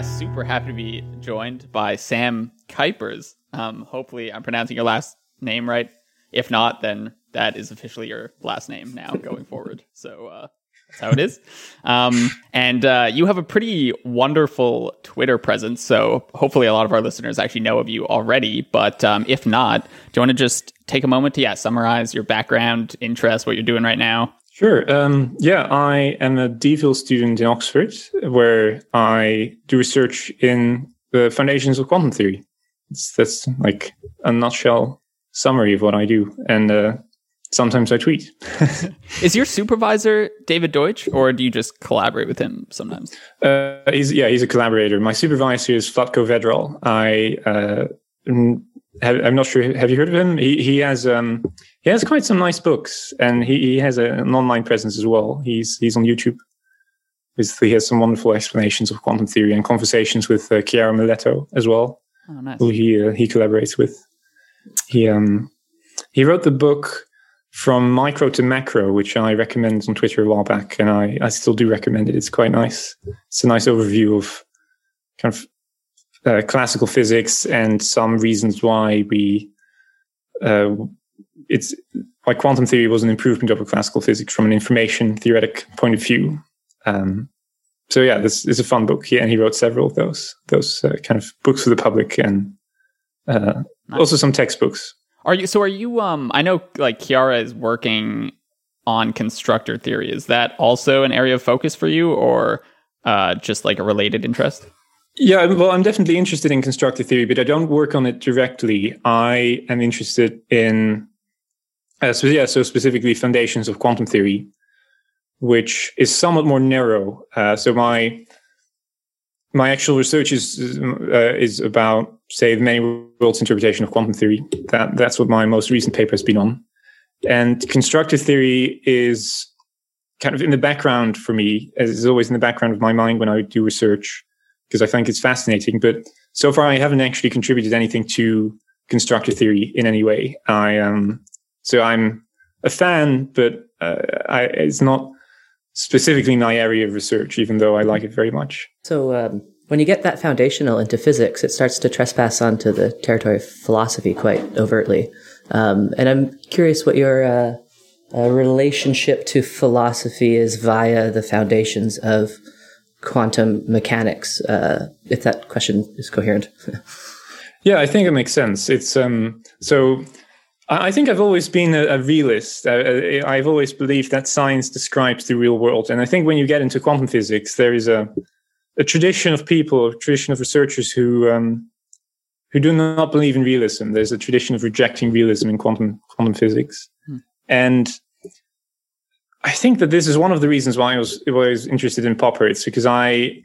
super happy to be joined by Sam Kuipers. Hopefully I'm pronouncing your last name right. If not, then that is officially your last name now going forward. So that's how it is. And you have a pretty wonderful Twitter presence. So hopefully a lot of our listeners actually know of you already. But if not, do you want to just take a moment to summarize your background, interests, what you're doing right now? Sure. I am a DPhil student in Oxford, where I do research in the foundations of quantum theory. That's like a nutshell summary of what I do. And sometimes I tweet. Is your supervisor David Deutsch, or do you just collaborate with him sometimes? He's a collaborator. My supervisor is Vlatko Vedral. I'm not sure. Have you heard of him? He has quite some nice books, and he has an online presence as well. He's on YouTube. He has some wonderful explanations of quantum theory and conversations with Chiara Mileto as well. Oh, nice. Who he collaborates with. He wrote the book From Micro to Macro, which I recommended on Twitter a while back, and I still do recommend it. It's quite nice. It's a nice overview of kind of classical physics and some reasons why why quantum theory was an improvement over classical physics from an information theoretic point of view. This is a fun book. And he wrote several of those kind of books for the public, and nice. Also some textbooks. Are you I know like Chiara is working on constructor theory. Is that also an area of focus for you, or just like a related interest? Yeah, well, I'm definitely interested in constructor theory, but I don't work on it directly. I am interested in, specifically foundations of quantum theory, which is somewhat more narrow. So my actual research is about, say, the many worlds interpretation of quantum theory. That's what my most recent paper has been on. And constructor theory is kind of in the background for me, as is always in the background of my mind when I do research, because I think it's fascinating. But so far, I haven't actually contributed anything to constructor theory in any way. I'm a fan, but it's not specifically my area of research, even though I like it very much. So when you get that foundational into physics, it starts to trespass onto the territory of philosophy quite overtly. And I'm curious what your relationship to philosophy is via the foundations of quantum mechanics, if that question is coherent. Yeah, I think it makes sense. It's so I think I've always been a realist. I've always believed that science describes the real world. And I think when you get into quantum physics, there is a tradition of people, a tradition of researchers who do not believe in realism. There's a tradition of rejecting realism in quantum physics. And I think that this is one of the reasons why I was interested in Popper. It's because I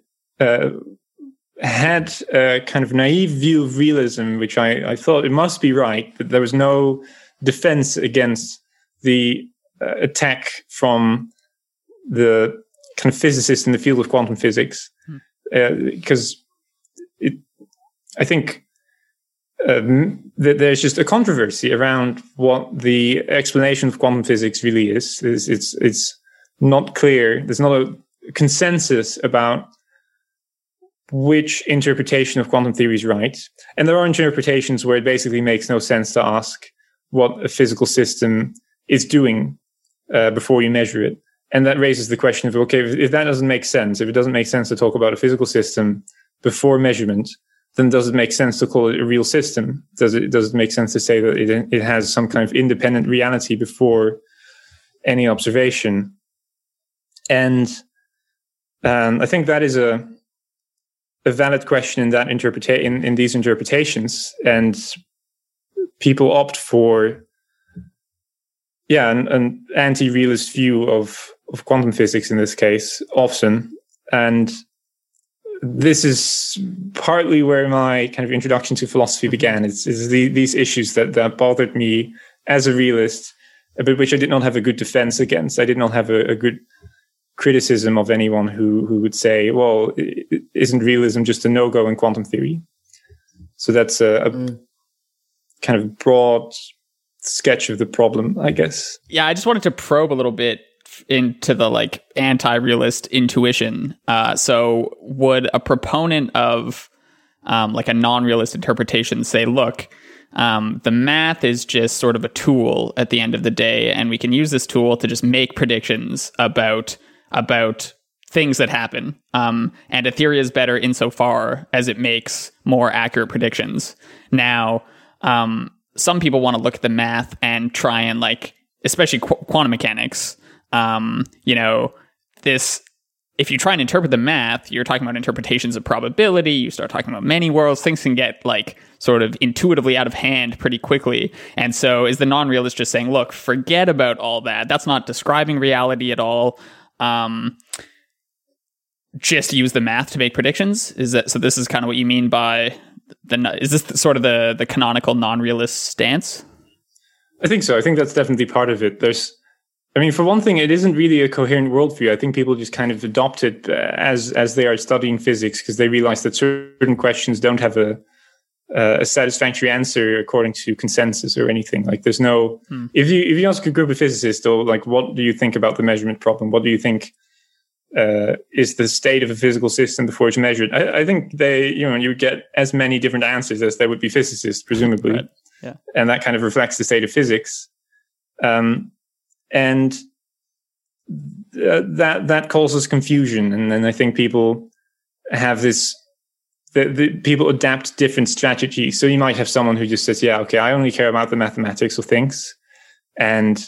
had a kind of naive view of realism, which I thought it must be right, but there was no defense against the attack from the kind of physicists in the field of quantum physics, because I think that there's just a controversy around what the explanation of quantum physics really is. It's not clear. There's not a consensus about which interpretation of quantum theory is right. And there are interpretations where it basically makes no sense to ask what a physical system is doing before you measure it. And that raises the question of, okay, if that doesn't make sense, if it doesn't make sense to talk about a physical system before measurement, then does it make sense to call it a real system? Does it make sense to say that it has some kind of independent reality before any observation? And I think that is a valid question in that in these interpretations, and people opt for an anti-realist view of quantum physics in this case often. And this is partly where my kind of introduction to philosophy began. It's these issues that bothered me as a realist, but which I did not have a good defense against. I did not have a good criticism of anyone who would say, well, isn't realism just a no-go in quantum theory? So that's a kind of broad sketch of the problem, I guess. Yeah, I just wanted to probe a little bit of into the like anti-realist intuition. So would a proponent of like a non-realist interpretation say, look, the math is just sort of a tool at the end of the day, and we can use this tool to just make predictions about things that happen. And Ethereum is better insofar as it makes more accurate predictions. Now, some people want to look at the math and try and like, especially quantum mechanics, if you try and interpret the math, you're talking about interpretations of probability, you start talking about many worlds, things can get like sort of intuitively out of hand pretty quickly. And so is the non-realist just saying, look, forget about all that. That's not describing reality at all. Just use the math to make predictions? So this is kind of what you mean by is this sort of the canonical non-realist stance? I think so. I think that's definitely part of it. For one thing, it isn't really a coherent worldview. I think people just kind of adopt it as they are studying physics because they realize that certain questions don't have a satisfactory answer according to consensus or anything. Like there's no, if you ask a group of physicists, though, like, what do you think about the measurement problem? What do you think is the state of a physical system before it's measured? I think you get as many different answers as there would be physicists, presumably. Right. Yeah. And that kind of reflects the state of physics. And that causes confusion. And then I think people have this, the people adapt different strategies. So you might have someone who just says, yeah, okay, I only care about the mathematics of things. And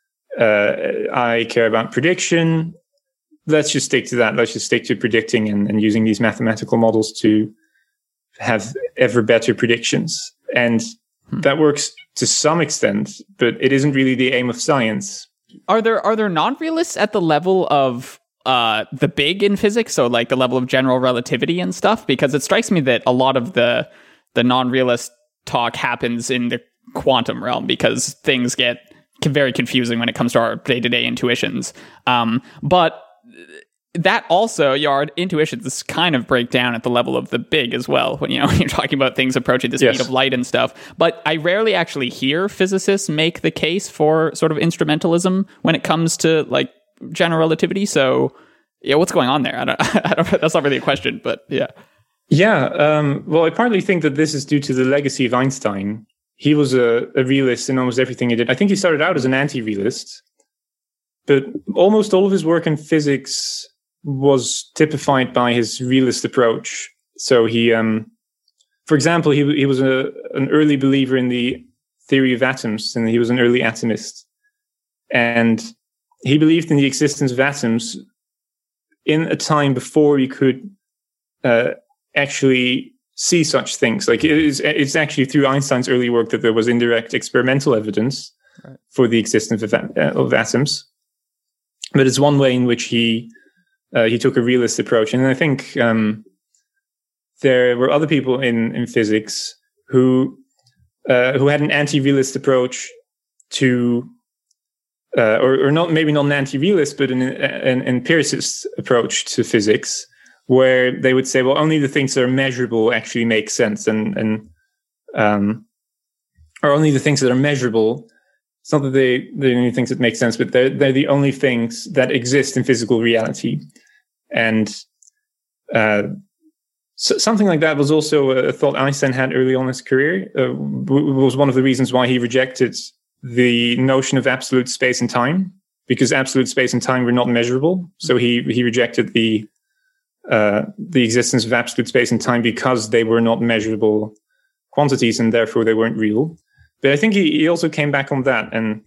I care about prediction. Let's just stick to that. Let's just stick to predicting and using these mathematical models to have ever better predictions. And that works to some extent, but it isn't really the aim of science. Are there non-realists at the level of the big in physics? So like the level of general relativity and stuff? Because it strikes me that a lot of the non-realist talk happens in the quantum realm because things get very confusing when it comes to our day-to-day intuitions. But that also, your intuitions kind of break down at the level of the big as well, when you're talking about things approaching the speed of light and stuff. But I rarely actually hear physicists make the case for sort of instrumentalism when it comes to like general relativity. So, yeah, what's going on there? I don't. That's not really a question, but yeah. Yeah. Well, I partly think that this is due to the legacy of Einstein. He was a realist in almost everything he did. I think he started out as an anti-realist, but almost all of his work in physics was typified by his realist approach. So he, for example, he was an early believer in the theory of atoms, and he was an early atomist. And he believed in the existence of atoms in a time before you could actually see such things. Like it's actually through Einstein's early work that there was indirect experimental evidence for the existence of atoms. But it's one way in which he took a realist approach. And I think there were other people in physics who had an anti-realist approach to, or not, maybe not an anti-realist, but an empiricist approach to physics, where they would say, well, only the things that are measurable actually make sense, or only the things that are measurable. It's not that they're the only things that make sense, but they're the only things that exist in physical reality. And so something like that was also a thought Einstein had early on in his career. Was one of the reasons why he rejected the notion of absolute space and time, because absolute space and time were not measurable. So he rejected the existence of absolute space and time because they were not measurable quantities and therefore they weren't real. But I think he also came back on that, and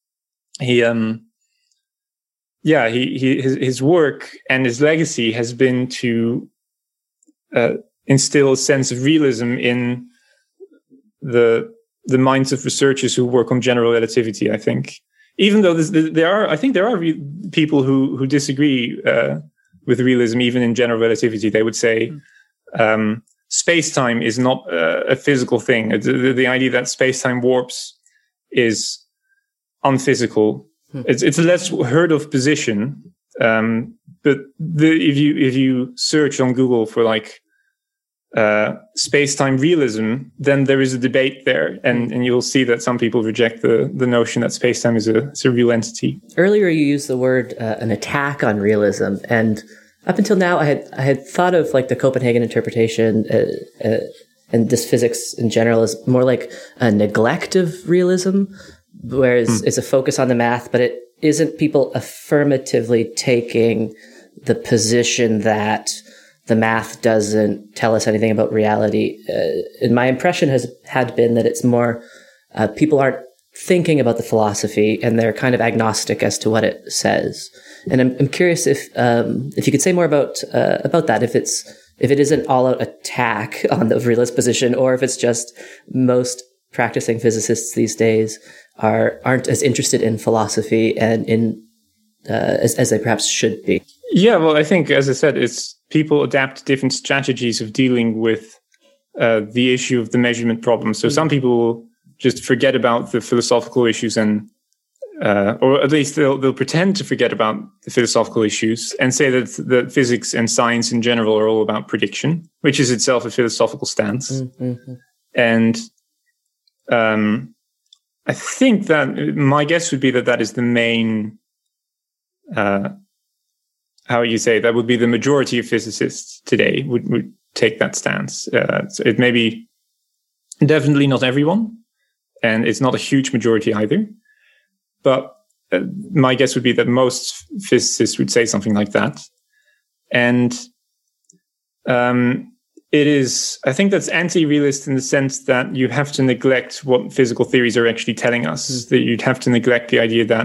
his work and his legacy has been to instill a sense of realism in the minds of researchers who work on general relativity. I think, even though there are people who disagree with realism, even in general relativity. They would say space-time is not a physical thing. The idea that space-time warps is unphysical. It's a less heard of position. But if you search on Google for like space-time realism, then there is a debate there, and you'll see that some people reject the notion that space-time is a real entity. Earlier, you used the word an attack on realism, and up until now, I had thought of like the Copenhagen interpretation and this physics in general as more like a neglect of realism, whereas it's a focus on the math, but it isn't people affirmatively taking the position that the math doesn't tell us anything about reality. And my impression had been that it's more people aren't thinking about the philosophy and they're kind of agnostic as to what it says. And I'm curious if you could say more about that, if it is an all-out attack on the realist position, or if it's just most practicing physicists these days aren't as interested in philosophy and in as they perhaps should be. Yeah, well, I think, as I said, it's people adapt different strategies of dealing with the issue of the measurement problem. So some people just forget about the philosophical issues and or at least they'll pretend to forget about the philosophical issues and say that physics and science in general are all about prediction, which is itself a philosophical stance. Mm-hmm. And I think that my guess would be that is the main, how you say, that would be the majority of physicists today would take that stance. So it may be definitely not everyone, and it's not a huge majority either. But my guess would be that most physicists would say something like that. And it is, I think that's anti-realist in the sense that you have to neglect what physical theories are actually telling us, that you'd have to neglect the idea that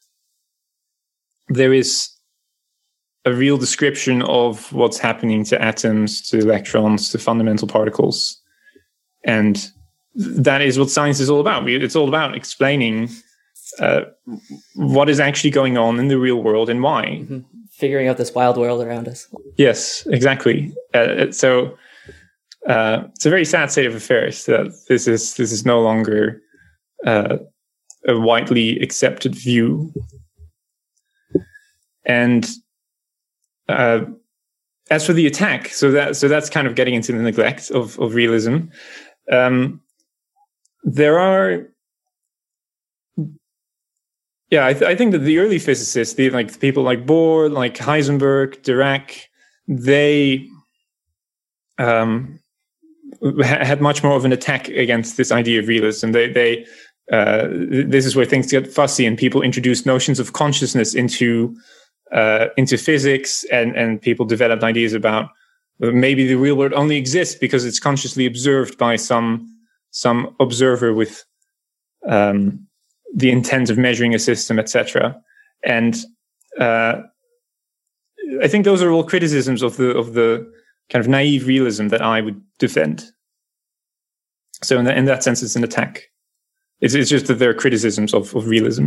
there is a real description of what's happening to atoms, to electrons, to fundamental particles. And that is what science is all about. It's all about explaining what is actually going on in the real world and why. Mm-hmm. Figuring out this wild world around us. Yes, exactly. So it's a very sad state of affairs that this is no longer a widely accepted view. And as for the attack, so that's kind of getting into the neglect of realism. There are. Yeah, I think that the early physicists, the people like Bohr, like Heisenberg, Dirac, they had much more of an attack against this idea of realism. This is where things get fussy, and people introduce notions of consciousness into physics, and people developed ideas about maybe the real world only exists because it's consciously observed by some observer with the intent of measuring a system, etc. And I think those are all criticisms of the kind of naive realism that I would defend. So in that sense, it's an attack. It's just that there are criticisms of realism.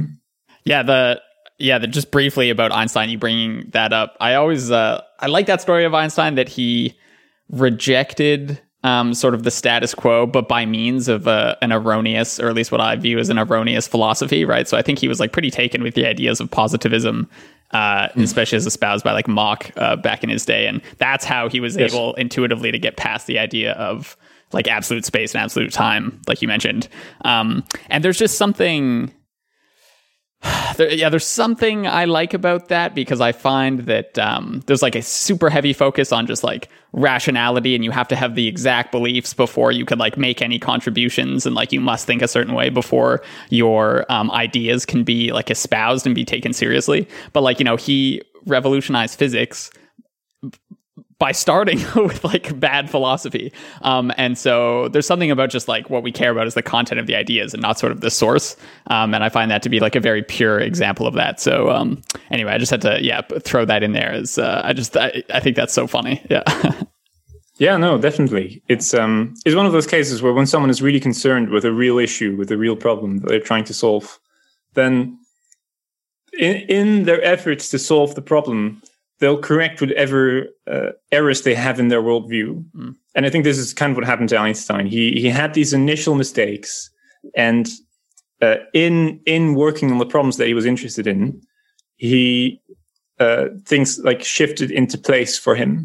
Just briefly about Einstein, you bringing that up. I always I like that story of Einstein, that he rejected sort of the status quo, but by means of an erroneous, or at least what I view as an erroneous philosophy, right? So I think he was like pretty taken with the ideas of positivism, especially as espoused by like Mach back in his day. And that's how he was able intuitively to get past the idea of like absolute space and absolute time, like you mentioned. And there's just something... there's something I like about that, because I find that there's like a super heavy focus on just like rationality, and you have to have the exact beliefs before you could like make any contributions, and like you must think a certain way before your ideas can be like espoused and be taken seriously. But like, he revolutionized physics by starting with like bad philosophy. And so there's something about just like what we care about is the content of the ideas and not sort of the source. And I find that to be like a very pure example of that. So anyway, I just had to, throw that in there as I think that's so funny. Yeah. Yeah, no, definitely. It's one of those cases where when someone is really concerned with a real issue, with a real problem that they're trying to solve, then in their efforts to solve the problem, they'll correct whatever errors they have in their worldview. Mm. And I think this is kind of what happened to Einstein. He had these initial mistakes, and in working on the problems that he was interested in, things like shifted into place for him.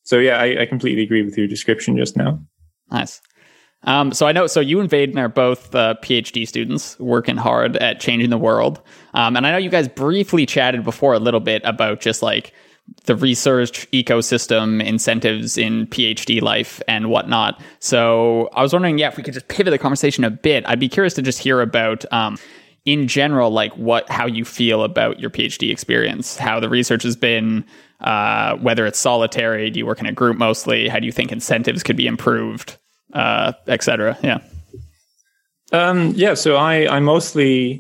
So yeah, I completely agree with your description just now. Nice. So you and Vaden are both PhD students working hard at changing the world. And I know you guys briefly chatted before a little bit about just like the research ecosystem, incentives in PhD life and whatnot. So I was wondering, if we could just pivot the conversation a bit. I'd be curious to just hear about, in general, like how you feel about your PhD experience, how the research has been, whether it's solitary, do you work in a group mostly? How do you think incentives could be improved, et cetera? Yeah. So I mostly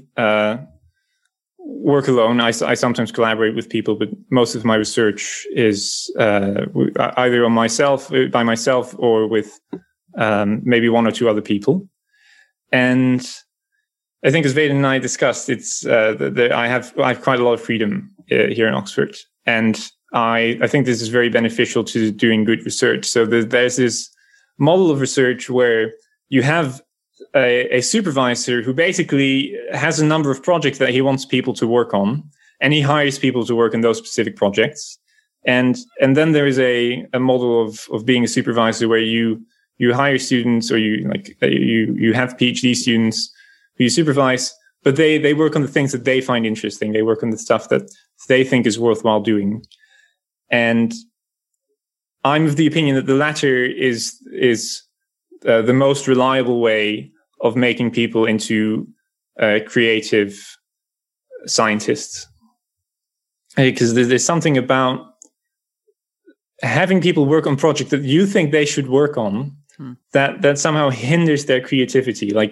work alone. I sometimes collaborate with people, but most of my research is either by myself or with maybe one or two other people. And I think, as Vaden and I discussed, it's I have quite a lot of freedom here in Oxford, and I think this is very beneficial to doing good research. So there's this model of research where you have a supervisor who basically has a number of projects that he wants people to work on, and he hires people to work on those specific projects. And then there is a model of being a supervisor where you hire students, or you have PhD students who you supervise, but they work on the things that they find interesting. They work on the stuff that they think is worthwhile doing. And I'm of the opinion that the latter is the most reliable way of making people into creative scientists. Because there's something about having people work on projects that you think they should work on that somehow hinders their creativity. Like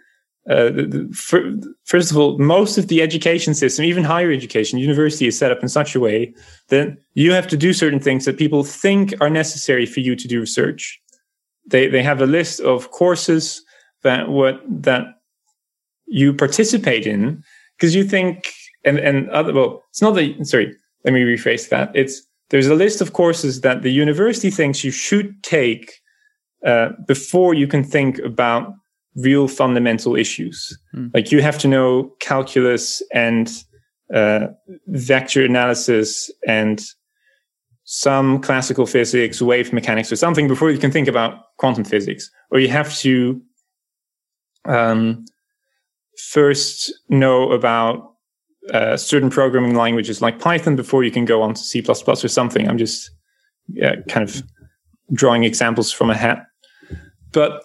first of all, most of the education system, even higher education, university, is set up in such a way that you have to do certain things that people think are necessary for you to do research. They have a list of courses that you participate in because you think it's not that. Sorry, let me rephrase that. There's a list of courses that the university thinks you should take before you can think about real fundamental issues. Like you have to know calculus and vector analysis and some classical physics, wave mechanics, or something before you can think about quantum physics. Or you have to first know about certain programming languages like Python before you can go on to C++ or something. I'm just kind of drawing examples from a hat. But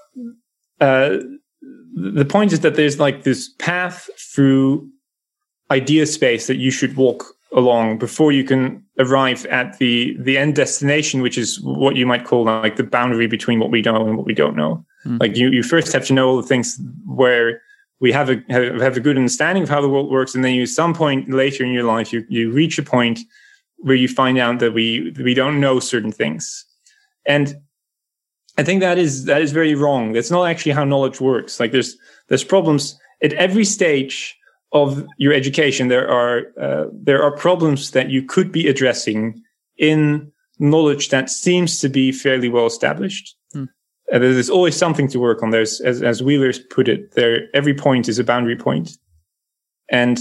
the point is that there's like this path through idea space that you should walk along before you can arrive at the end destination, which is what you might call like the boundary between what we know and what we don't know. Like you first have to know all the things where we have a good understanding of how the world works, and then you, some point later in your life, you reach a point where you find out that we don't know certain things. And I think that is very wrong. That's not actually how knowledge works. Like there's problems at every stage of your education. There are problems that you could be addressing in knowledge that seems to be fairly well established. There's always something to work on. There's, as Wheeler put it, every point is a boundary point, and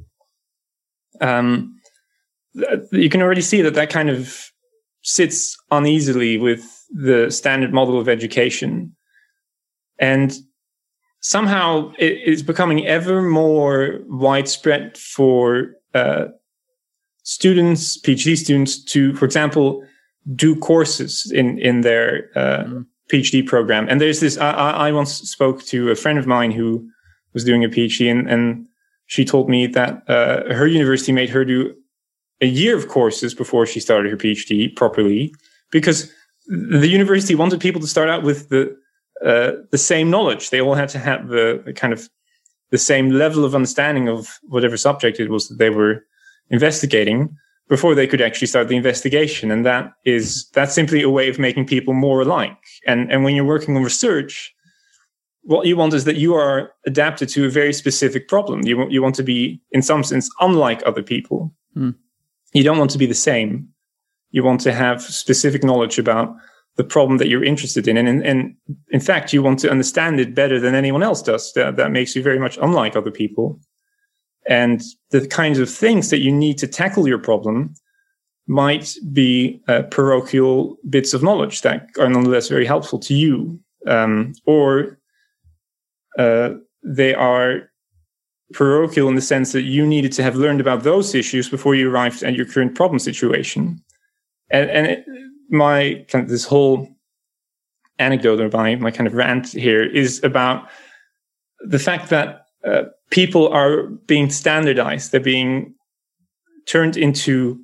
you can already see that kind of sits uneasily with the standard model of education, and somehow it is becoming ever more widespread for students, PhD students, to, for example, do courses in their PhD program. And there's this, I once spoke to a friend of mine who was doing a PhD, and she told me that her university made her do a year of courses before she started her PhD properly, because the university wanted people to start out with the same knowledge. They all had to have the kind of the same level of understanding of whatever subject it was that they were investigating before they could actually start the investigation. And that's simply a way of making people more alike. And when you're working on research, what you want is that you are adapted to a very specific problem. You want to be, in some sense, unlike other people. You don't want to be the same. You want to have specific knowledge about the problem that you're interested in. And in fact, you want to understand it better than anyone else does. That makes you very much unlike other people. And the kinds of things that you need to tackle your problem might be parochial bits of knowledge that are nonetheless very helpful to you, or they are parochial in the sense that you needed to have learned about those issues before you arrived at your current problem situation. And this whole anecdote, or my kind of rant here, is about the fact that people are being standardized. They're being turned into,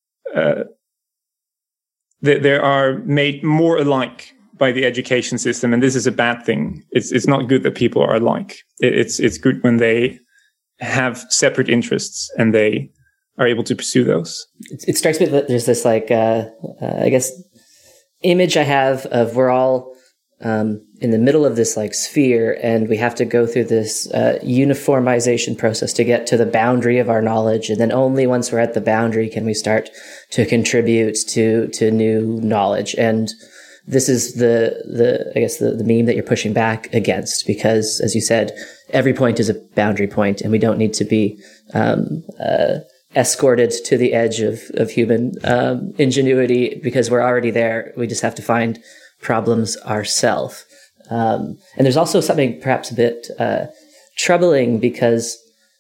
they are made more alike by the education system, and this is a bad thing. It's not good that people are alike. It's good when they have separate interests and they are able to pursue those. It strikes me that there's this I guess image I have of we're all in the middle of this sphere, and we have to go through this uniformization process to get to the boundary of our knowledge, and then only once we're at the boundary can we start to contribute to new knowledge. And this is the meme that you're pushing back against, because, as you said, every point is a boundary point, and we don't need to be escorted to the edge of human ingenuity because we're already there. We just have to find problems ourselves. And there's also something perhaps a bit troubling, because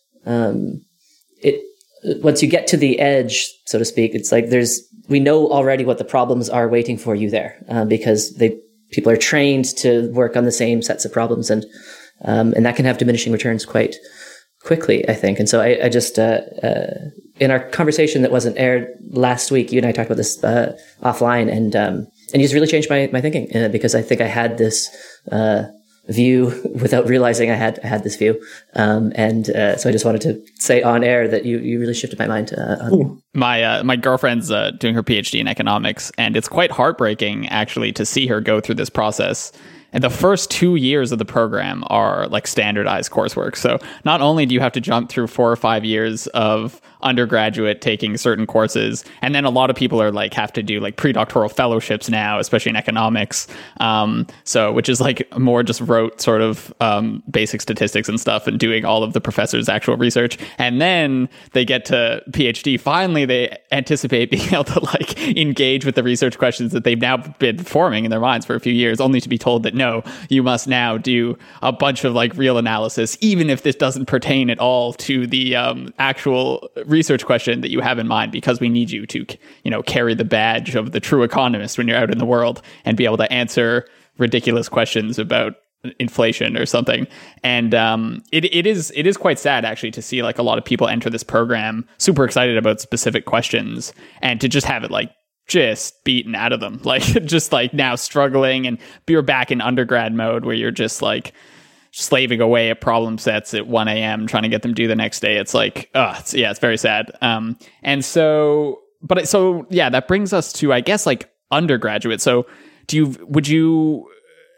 once you get to the edge, so to speak, it's like we know already what the problems are waiting for you there, because people are trained to work on the same sets of problems, and that can have diminishing returns quite quickly, I think. And so I just in our conversation that wasn't aired last week, you and I talked about this offline, and you just really changed my thinking, because I think I had this view without realizing I had this view, and so I just wanted to say on air that you really shifted my mind. My girlfriend's doing her PhD in economics, and it's quite heartbreaking actually to see her go through this process. And the first 2 years of the program are standardized coursework. So not only do you have to jump through 4 or 5 years of undergraduate taking certain courses, and then a lot of people are have to do pre-doctoral fellowships now, especially in economics. So which is more just rote sort of basic statistics and stuff, and doing all of the professor's actual research. And then they get to PhD. Finally, they anticipate being able to engage with the research questions that they've now been forming in their minds for a few years, only to be told that no, you must now do a bunch of real analysis, even if this doesn't pertain at all to the actual research question that you have in mind, because we need you to, carry the badge of the true economist when you're out in the world and be able to answer ridiculous questions about inflation or something. And it is quite sad actually to see a lot of people enter this program super excited about specific questions, and to just have it just beaten out of them, just now struggling, and you're back in undergrad mode where you're just slaving away at problem sets at 1 a.m. trying to get them due the next day. It's it's very sad. And so that brings us to, I guess, undergraduate. So would you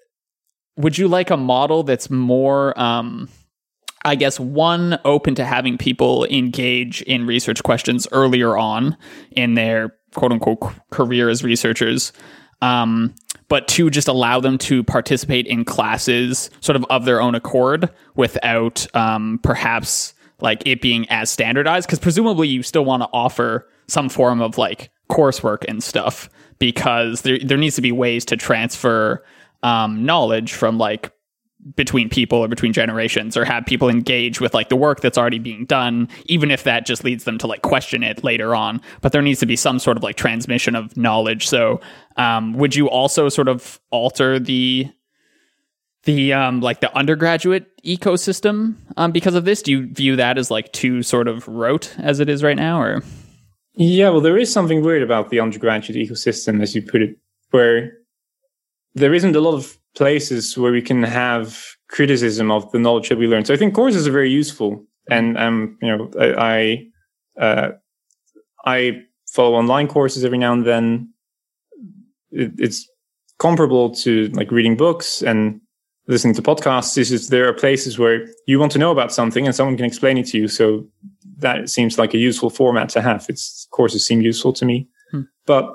like a model that's more, I guess, one, open to having people engage in research questions earlier on in their quote unquote career as researchers, but two, just allow them to participate in classes sort of their own accord without perhaps it being as standardized, because presumably you still want to offer some form of coursework and stuff, because there needs to be ways to transfer knowledge from between people or between generations, or have people engage with the work that's already being done, even if that just leads them to question it later on. But there needs to be some sort of transmission of knowledge. So would you also sort of alter the undergraduate ecosystem because of this? Do you view that as too sort of rote as it is right now, or? Yeah, well, there is something weird about the undergraduate ecosystem, as you put it, where there isn't a lot of places where we can have criticism of the knowledge that we learn. So I think courses are very useful, and I follow online courses every now and then. It's comparable to reading books and listening to podcasts. There are places where you want to know about something and someone can explain it to you. So that seems like a useful format to have. Courses seem useful to me, but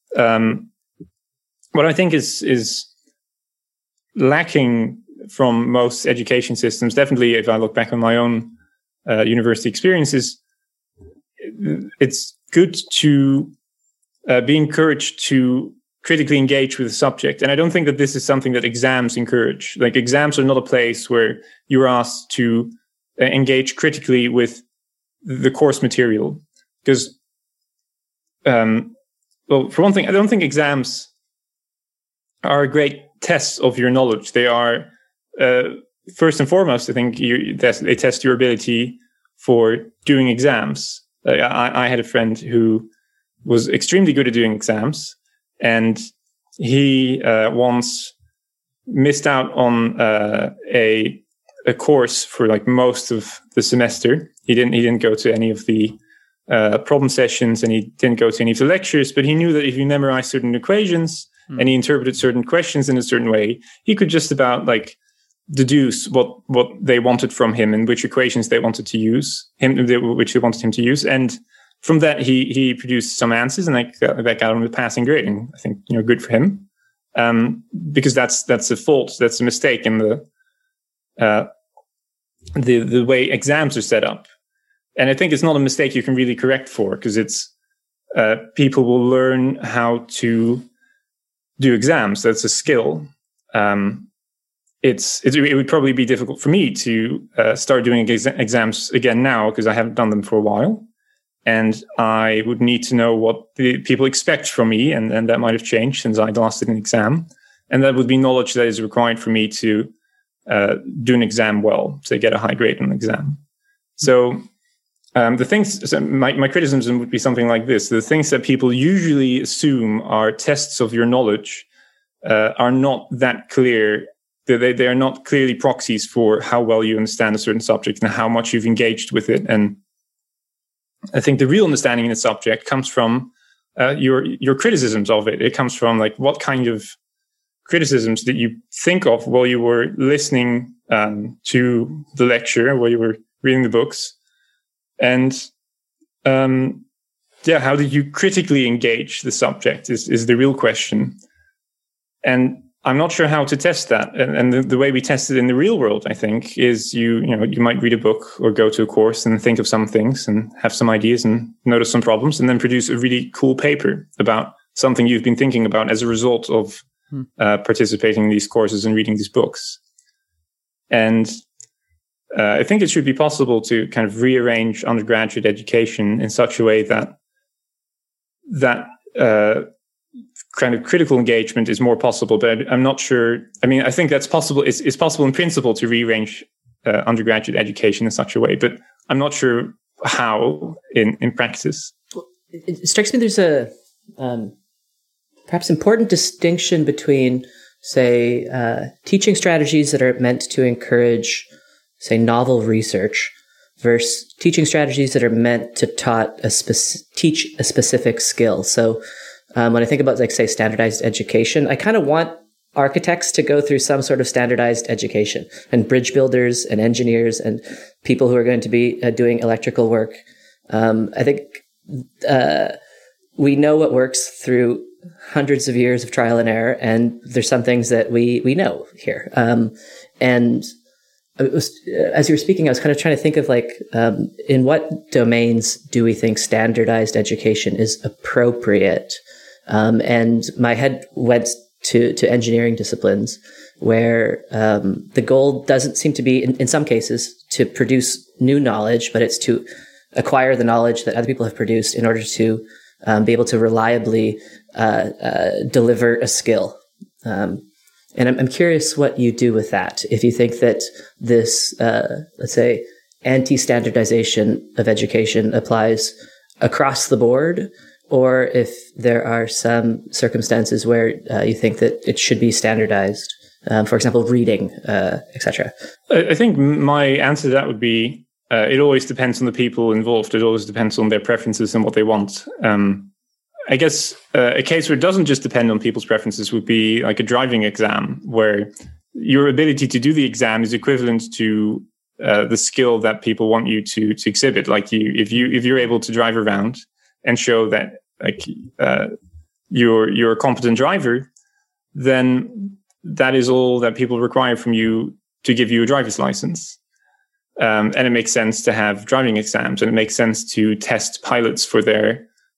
what I think is lacking from most education systems, definitely if I look back on my own university experiences, it's good to be encouraged to critically engage with the subject. And I don't think that this is something that exams encourage. Like, exams are not a place where you're asked to engage critically with the course material. Because, well, for one thing, I don't think exams are a great test of your knowledge. They are, first and foremost, I think they test your ability for doing exams. I had a friend who was extremely good at doing exams, and he once missed out on a course for like most of the semester. He didn't go to any of the problem sessions, and he didn't go to any of the lectures, but he knew that if you memorize certain equations and he interpreted certain questions in a certain way, he could just about like deduce what they wanted from him and which equations they wanted to use which they wanted him to use. And from that, he produced some answers, and that got him a passing grade. And I think, good for him, because that's a fault, that's a mistake in the way exams are set up. And I think it's not a mistake you can really correct for, because it's people will learn how to do exams. That's a skill. It would probably be difficult for me to start doing exams again now, because I haven't done them for a while. And I would need to know what the people expect from me, and that might have changed since I last did an exam. And that would be knowledge that is required for me to do an exam well, to get a high grade on an exam. So my criticism would be something like this. The things that people usually assume are tests of your knowledge are not that clear. They are not clearly proxies for how well you understand a certain subject and how much you've engaged with it. And I think the real understanding in a subject comes from your criticisms of it. It comes from like what kind of criticisms that you think of while you were listening to the lecture, while you were reading the books. And how did you critically engage the subject is the real question. And I'm not sure how to test that. And the way we test it in the real world, I think, is you might read a book or go to a course and think of some things and have some ideas and notice some problems, and then produce a really cool paper about something you've been thinking about as a result of participating in these courses and reading these books. And I think it should be possible to kind of rearrange undergraduate education in such a way that kind of critical engagement is more possible, but I'm not sure. I mean, I think that's possible. It's possible in principle to rearrange undergraduate education in such a way, but I'm not sure how in practice. It strikes me there's a perhaps important distinction between, say, teaching strategies that are meant to encourage, say, novel research versus teaching strategies that are meant to teach a specific skill. So when I think about, like, say, standardized education, I kind of want architects to go through some sort of standardized education, and bridge builders and engineers and people who are going to be doing electrical work. I think we know what works through hundreds of years of trial and error, and there's some things that we know here. And as you were speaking, I was kind of trying to think of, like, in what domains do we think standardized education is appropriate? And my head went to engineering disciplines, where the goal doesn't seem to be, in some cases, to produce new knowledge, but it's to acquire the knowledge that other people have produced in order to be able to reliably deliver a skill. And I'm curious what you do with that. If you think that this, let's say, anti-standardization of education applies across the board, or if there are some circumstances where you think that it should be standardized, for example, reading, etc. I think my answer to that would be, it always depends on the people involved. It always depends on their preferences and what they want. I guess a case where it doesn't just depend on people's preferences would be like a driving exam, where your ability to do the exam is equivalent to the skill that people want you to exhibit. Like if you're able to drive around and show that, like, you're a competent driver, then that is all that people require from you to give you a driver's license. And it makes sense to have driving exams, and it makes sense to test pilots for their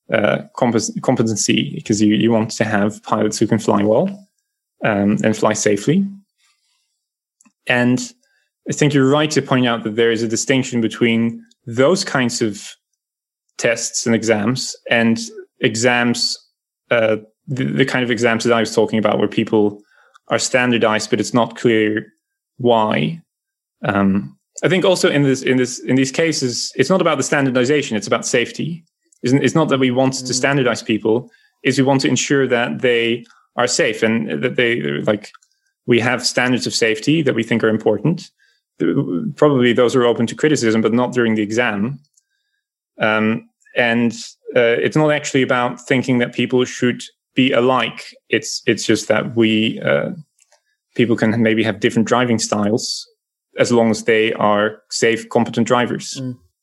competency, because you want to have pilots who can fly well and fly safely. And I think you're right to point out that there is a distinction between those kinds of tests and exams and exams, the kind of exams that I was talking about, where people are standardized, but it's not clear why. I think also in these cases, it's not about the standardization; it's about safety. It's not that we want to standardize people; is we want to ensure that they are safe and that we have standards of safety that we think are important. Probably those are open to criticism, but not during the exam. And it's not actually about thinking that people should be alike. It's just that people can maybe have different driving styles as long as they are safe, competent drivers.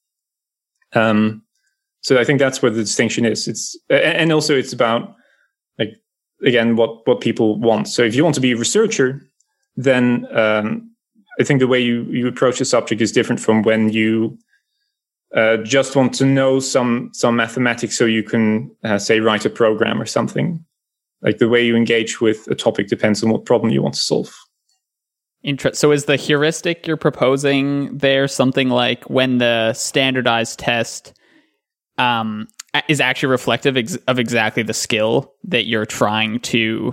So I think that's where the distinction is. And also it's about, like, again, what people want. So if you want to be a researcher, then I think the way you approach the subject is different from when you just want to know some mathematics so you can, say, write a program or something. Like, the way you engage with a topic depends on what problem you want to solve. So is the heuristic you're proposing there something like when the standardized test is actually reflective of exactly the skill that you're trying to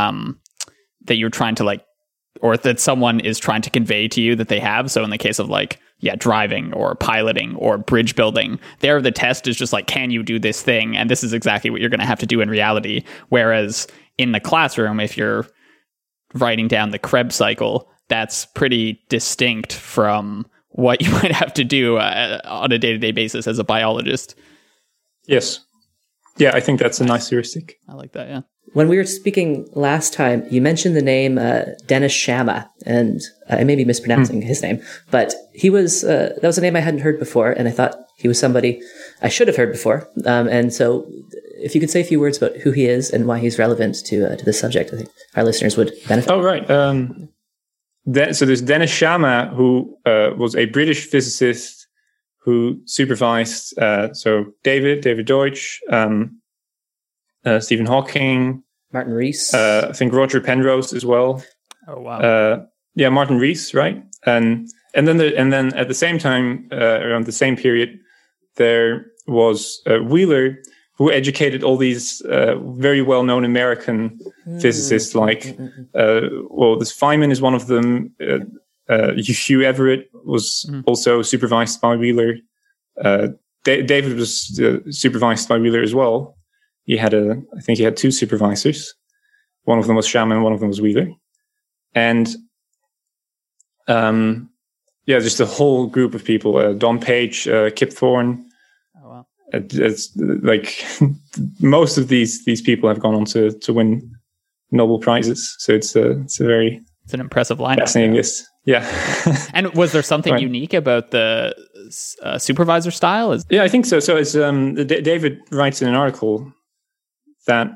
like, or that someone is trying to convey to you that they have? So in the case of driving or piloting or bridge building, there the test is just like, can you do this thing? And this is exactly what you're going to have to do in reality. Whereas in the classroom, if you're writing down the Krebs cycle, that's pretty distinct from what you might have to do on a day-to-day basis as a biologist. Yes. Yeah, I think that's a nice heuristic. I like that, yeah. When we were speaking last time, you mentioned the name Dennis Sciama, and I may be mispronouncing his name, but he was that was a name I hadn't heard before, and I thought he was somebody I should have heard before. And so, if you could say a few words about who he is and why he's relevant to this subject, I think our listeners would benefit. Oh, right. So there's Dennis Sciama, who was a British physicist who supervised David Deutsch, Stephen Hawking, Martin Rees, I think Roger Penrose as well. Oh wow! Martin Rees, right? And then at the same time, around the same period, there was Wheeler, who educated all these very well-known American physicists, like this Feynman is one of them. Hugh Everett was also supervised by Wheeler. David was supervised by Wheeler as well. I think he had two supervisors. One of them was Sciama and one of them was Wheeler. And just a whole group of people. Don Page, Kip Thorne. Oh wow! It's like most of these people have gone on to win Nobel Prizes. So it's an impressive lineup. Fascinating list. Yeah. And was there something unique about the supervisor style? Yeah, I think so. So it's David writes in an article that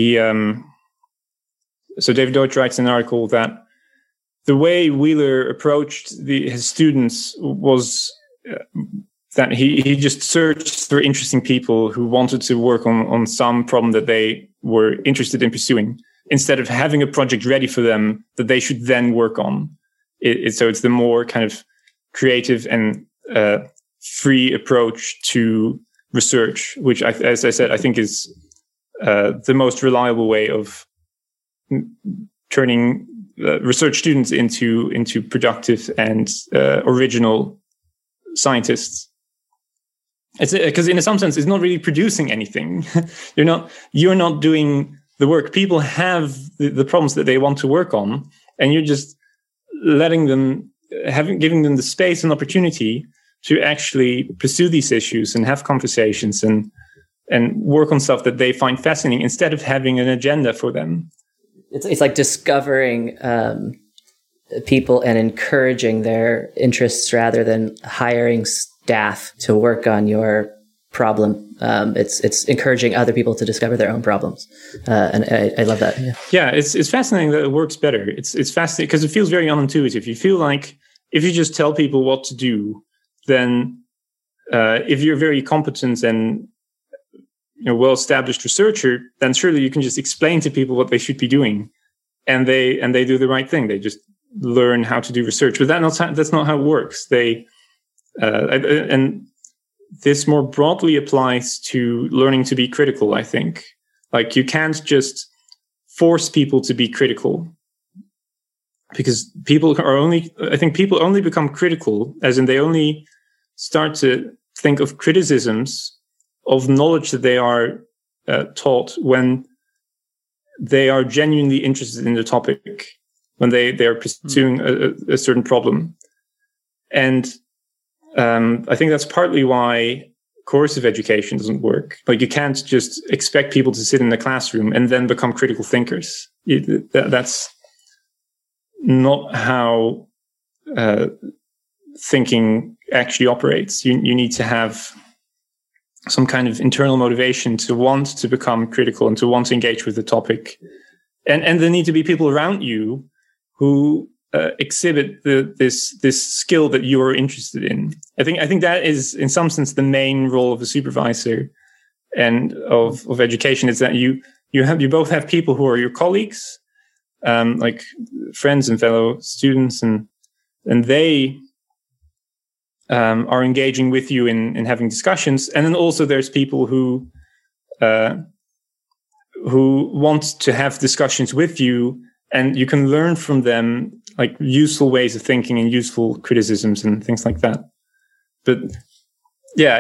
David Deutsch writes in an article that the way Wheeler approached his students was that he just searched for interesting people who wanted to work on some problem that they were interested in pursuing, instead of having a project ready for them that they should then work on. So it's the more kind of creative and free approach to research, which, as I said, I think is the most reliable way of turning research students into productive and original scientists. It's because in some sense, it's not really producing anything. You're not doing the work. People have the problems that they want to work on, and you're just letting them, giving them the space and opportunity to actually pursue these issues and have conversations and work on stuff that they find fascinating, instead of having an agenda for them. It's like discovering people and encouraging their interests rather than hiring staff to work on your problem. It's encouraging other people to discover their own problems, and I love that. Yeah, it's fascinating that it works better. It's fascinating because it feels very unintuitive. You feel like if you just tell people what to do, then if you're very competent and well-established researcher, then surely you can just explain to people what they should be doing, and they do the right thing. They just learn how to do research. But that's not how it works. And this more broadly applies to learning to be critical, I think. Like, you can't just force people to be critical, because people only become critical, as in they only start to think of criticisms of knowledge that they are taught when they are genuinely interested in the topic, when they are pursuing a certain problem. And I think that's partly why coercive education doesn't work. Like, you can't just expect people to sit in the classroom and then become critical thinkers. That's not how thinking actually operates. You need to have some kind of internal motivation to want to become critical and to want to engage with the topic. And there need to be people around you who exhibit this skill that you are interested in. I think that is, in some sense, the main role of a supervisor and of education, is that you both have people who are your colleagues, like friends and fellow students, and they are engaging with you in having discussions. And then also there's people who want to have discussions with you, and you can learn from them, like, useful ways of thinking and useful criticisms and things like that. But yeah,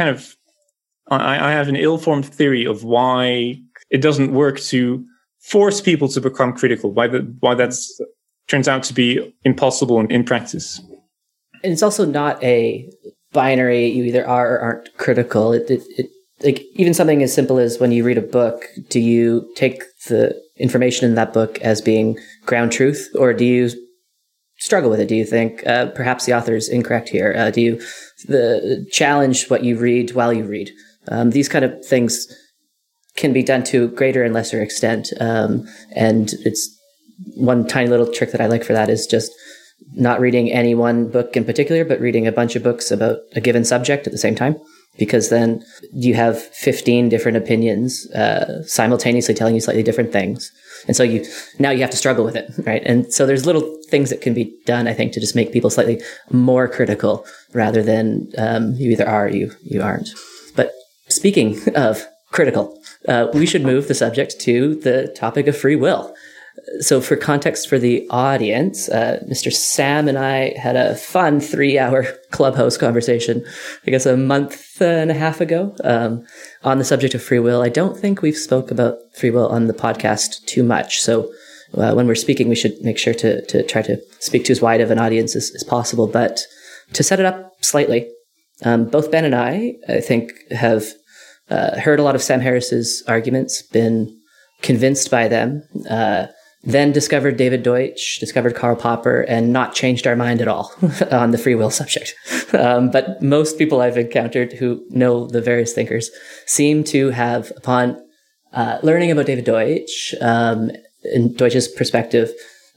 I have an ill-formed theory of why it doesn't work to force people to become critical, why that's turns out to be impossible in practice. And it's also not a binary, you either are or aren't critical. It like, even something as simple as when you read a book, do you take the information in that book as being ground truth, or do you struggle with it? Do you think perhaps the author is incorrect here? Do you challenge what you read while you read? These kind of things can be done to greater and lesser extent. And it's one tiny little trick that I like for that is just not reading any one book in particular, but reading a bunch of books about a given subject at the same time, because then you have 15 different opinions simultaneously telling you slightly different things. And so now you have to struggle with it, right? And so there's little things that can be done, I think, to just make people slightly more critical rather than you either are or you aren't. But speaking of critical, we should move the subject to the topic of free will. So for context for the audience, Mr. Sam and I had a fun 3-hour Clubhouse conversation, I guess a month and a half ago, on the subject of free will. I don't think we've spoke about free will on the podcast too much. So when we're speaking, we should make sure to try to speak to as wide of an audience as possible. But to set it up slightly, both Ben and I think, have heard a lot of Sam Harris's arguments, been convinced by them, then discovered David Deutsch, discovered Karl Popper, and not changed our mind at all on the free will subject. But most people I've encountered who know the various thinkers seem to have, upon learning about David Deutsch and Deutsch's perspective,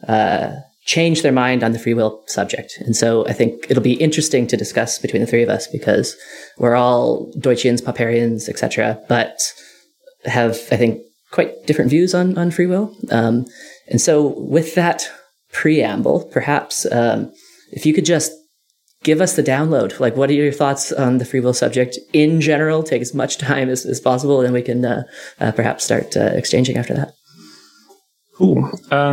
changed their mind on the free will subject. And so I think it'll be interesting to discuss between the three of us, because we're all Deutschians, Popperians, etc., but have, I think, quite different views on free will. And so with that preamble, perhaps if you could just give us the download, like, what are your thoughts on the free will subject in general? Take as much time as possible, and then we can perhaps start exchanging after that. Cool.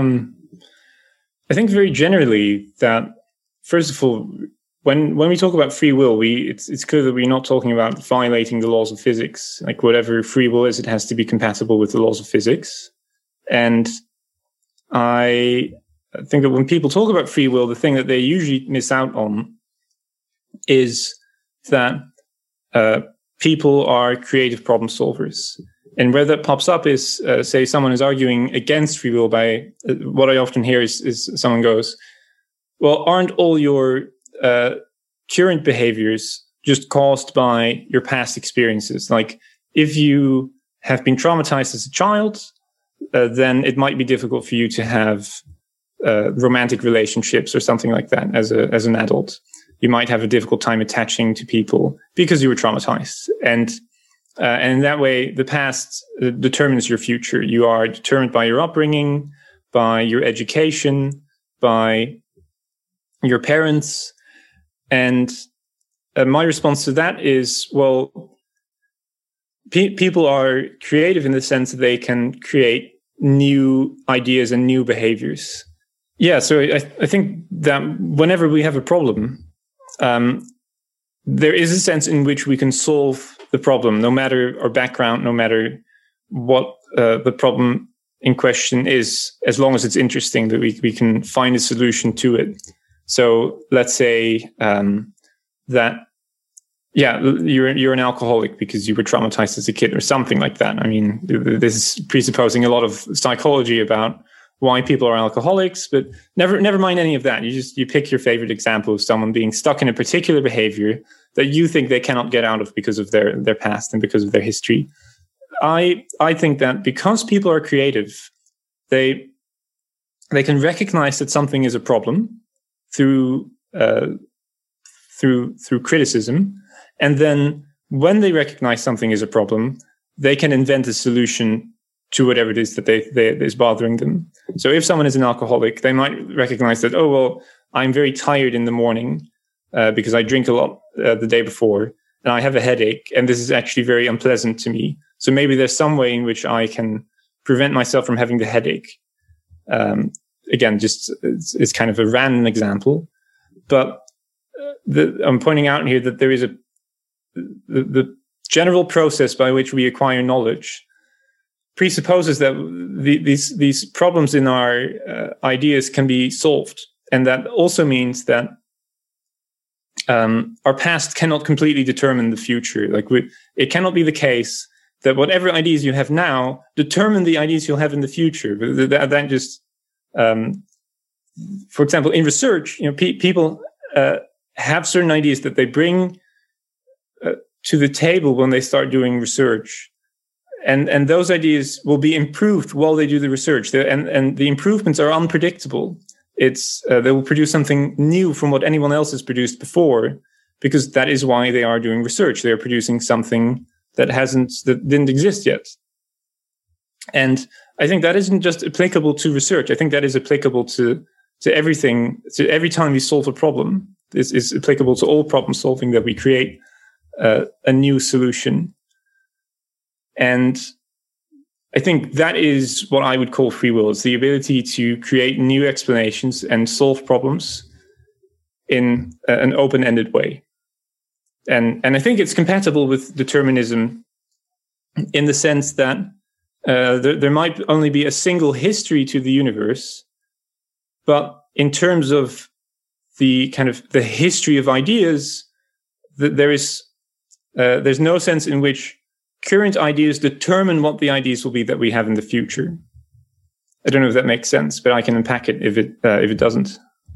I think very generally that, first of all, when we talk about free will, it's clear that we're not talking about violating the laws of physics. Like, whatever free will is, it has to be compatible with the laws of physics. And I think that when people talk about free will, the thing that they usually miss out on is that people are creative problem solvers. And where that pops up is, say, someone is arguing against free will by, what I often hear is someone goes, well, aren't all your current behaviors just caused by your past experiences? Like, if you have been traumatized as a child, then it might be difficult for you to have romantic relationships or something like that as an adult. You might have a difficult time attaching to people because you were traumatized. And And in that way, the past determines your future. You are determined by your upbringing, by your education, by your parents. And my response to that is, well, people are creative in the sense that they can create new ideas and new behaviors. Yeah, so I think that whenever we have a problem, there is a sense in which we can solve the problem, no matter our background, no matter what the problem in question is, as long as it's interesting, that we can find a solution to it. So let's say that, yeah, you're an alcoholic because you were traumatized as a kid or something like that. I mean, this is presupposing a lot of psychology about why people are alcoholics, but never mind any of that. You pick your favorite example of someone being stuck in a particular behavior that you think they cannot get out of because of their past and because of their history. I think that because people are creative, they can recognize that something is a problem through criticism, and then when they recognize something is a problem, they can invent a solution to whatever it is that is bothering them. So if someone is an alcoholic, they might recognize that, oh, well, I'm very tired in the morning because I drink a lot the day before, and I have a headache, and this is actually very unpleasant to me. So maybe there's some way in which I can prevent myself from having the headache. Again, just it's kind of a random example, but I'm pointing out here that there is the general process by which we acquire knowledge presupposes that these problems in our ideas can be solved. And that also means that our past cannot completely determine the future. It cannot be the case that whatever ideas you have now determine the ideas you'll have in the future. That just, for example, in research, people have certain ideas that they bring to the table when they start doing research. And those ideas will be improved while they do the research. And the improvements are unpredictable. They will produce something new from what anyone else has produced before, because that is why they are doing research. They are producing something that didn't exist yet. And I think that isn't just applicable to research. I think that is applicable to everything. To every time we solve a problem, this is applicable to all problem solving, that we create a new solution. And I think that is what I would call free will. It's the ability to create new explanations and solve problems in an open-ended way. And I think it's compatible with determinism in the sense that there might only be a single history to the universe, but in terms of the history of ideas, there's no sense in which current ideas determine what the ideas will be that we have in the future. I don't know if that makes sense, but I can unpack it if it doesn't.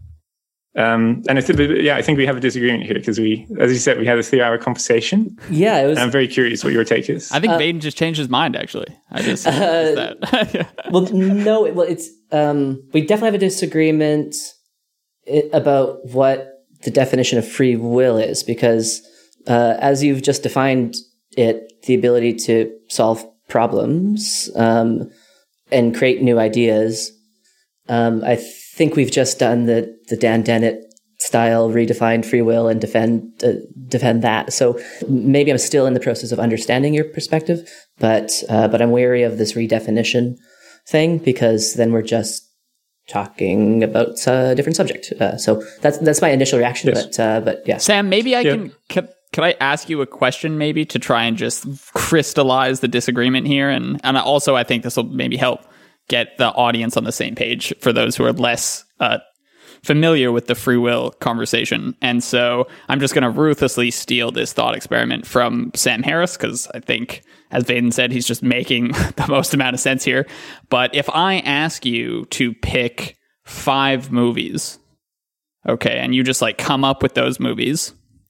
And I think we have a disagreement here because as you said, we had a 3-hour conversation. Yeah, it was. And I'm very curious what your take is. I think Baden just changed his mind. Actually, I just that. Well, no. Well, it's we definitely have a disagreement about what the definition of free will is, because as you've just defined it, the ability to solve problems and create new ideas. I think we've just done the Dan Dennett style redefined free will and defend that. So maybe I'm still in the process of understanding your perspective, but I'm wary of this redefinition thing, because then we're just talking about a different subject. So that's my initial reaction. Yes. But yeah, Sam, maybe I can. Could I ask you a question maybe to try and just crystallize the disagreement here? And also I think this will maybe help get the audience on the same page for those who are less familiar with the free will conversation. And so I'm just going to ruthlessly steal this thought experiment from Sam Harris, because I think, as Vaden said, he's just making the most amount of sense here. But if I ask you to pick 5 movies, okay, and you just come up with those movies,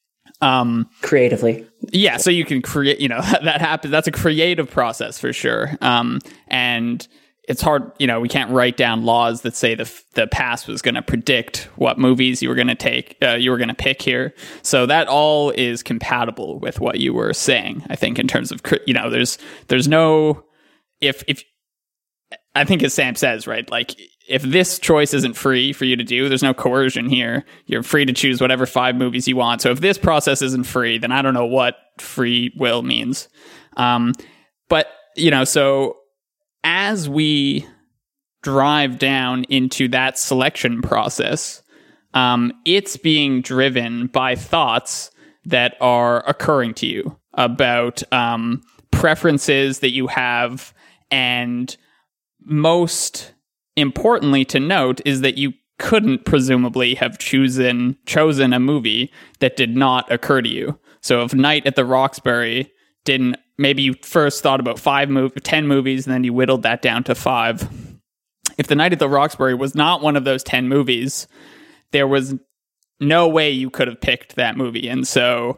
creatively. Yeah, so you can create, that happens. That's a creative process for sure. And it's hard, we can't write down laws that say the past was going to predict what movies you were going to pick here. So that all is compatible with what you were saying, I think, in terms of, there's no, if I think as Sam says, right, like if this choice isn't free for you to do, there's no coercion here. You're free to choose whatever 5 movies you want. So if this process isn't free, then I don't know what free will means. But, so as we drive down into that selection process, it's being driven by thoughts that are occurring to you about preferences that you have. And most importantly to note is that you couldn't presumably have chosen a movie that did not occur to you. So if Night at the Roxbury didn't, maybe you first thought about 10 movies, and then you whittled that down to 5. If The Night at the Roxbury was not one of those 10 movies, there was no way you could have picked that movie. And so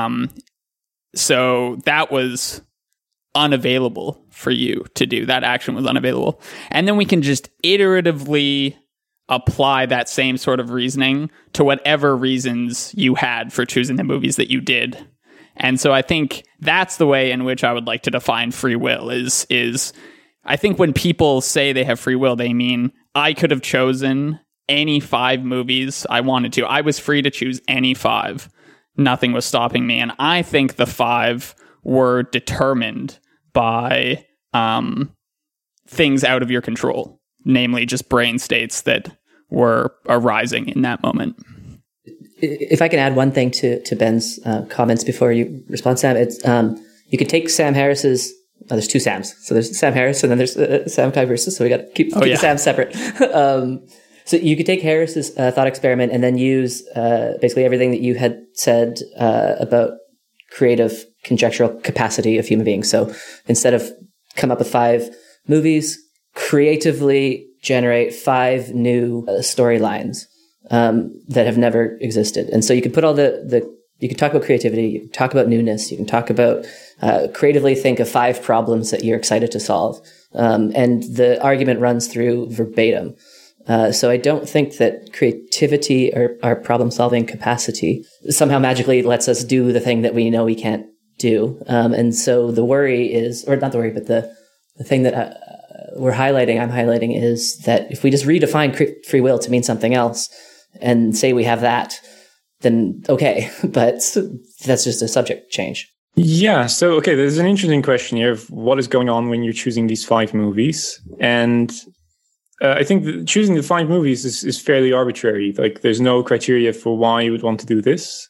that was unavailable for you to do. That action was unavailable. And then we can just iteratively apply that same sort of reasoning to whatever reasons you had for choosing the movies that you did. And so I think that's the way in which I would like to define free will is I think when people say they have free will, they mean I could have chosen any 5 movies I wanted to. I was free to choose any 5. Nothing was stopping me. And I think the 5 were determined by things out of your control, namely just brain states that were arising in that moment. If I can add one thing to Ben's comments before you respond, Sam, it's you could take Sam Harris's. There's 2 Sams, so there's Sam Harris and then there's Sam Kuipers. So we got to keep the Sams separate. So you could take Harris's thought experiment and then use basically everything that you had said about creative conjectural capacity of human beings. So instead of come up with 5 movies, creatively generate 5 new storylines that have never existed. And so you could put all you can talk about creativity, you can talk about newness, you can talk about creatively think of 5 problems that you're excited to solve. And the argument runs through verbatim. So I don't think that creativity or our problem-solving capacity somehow magically lets us do the thing that we know we can't do. And so the worry is, or not the worry, but the thing that I'm highlighting is that if we just redefine free will to mean something else and say we have that, then okay, but that's just a subject change. Yeah. So, okay, there's an interesting question here of what is going on when you're choosing these 5 movies. And I think that choosing the 5 movies is fairly arbitrary. Like, there's no criteria for why you would want to do this.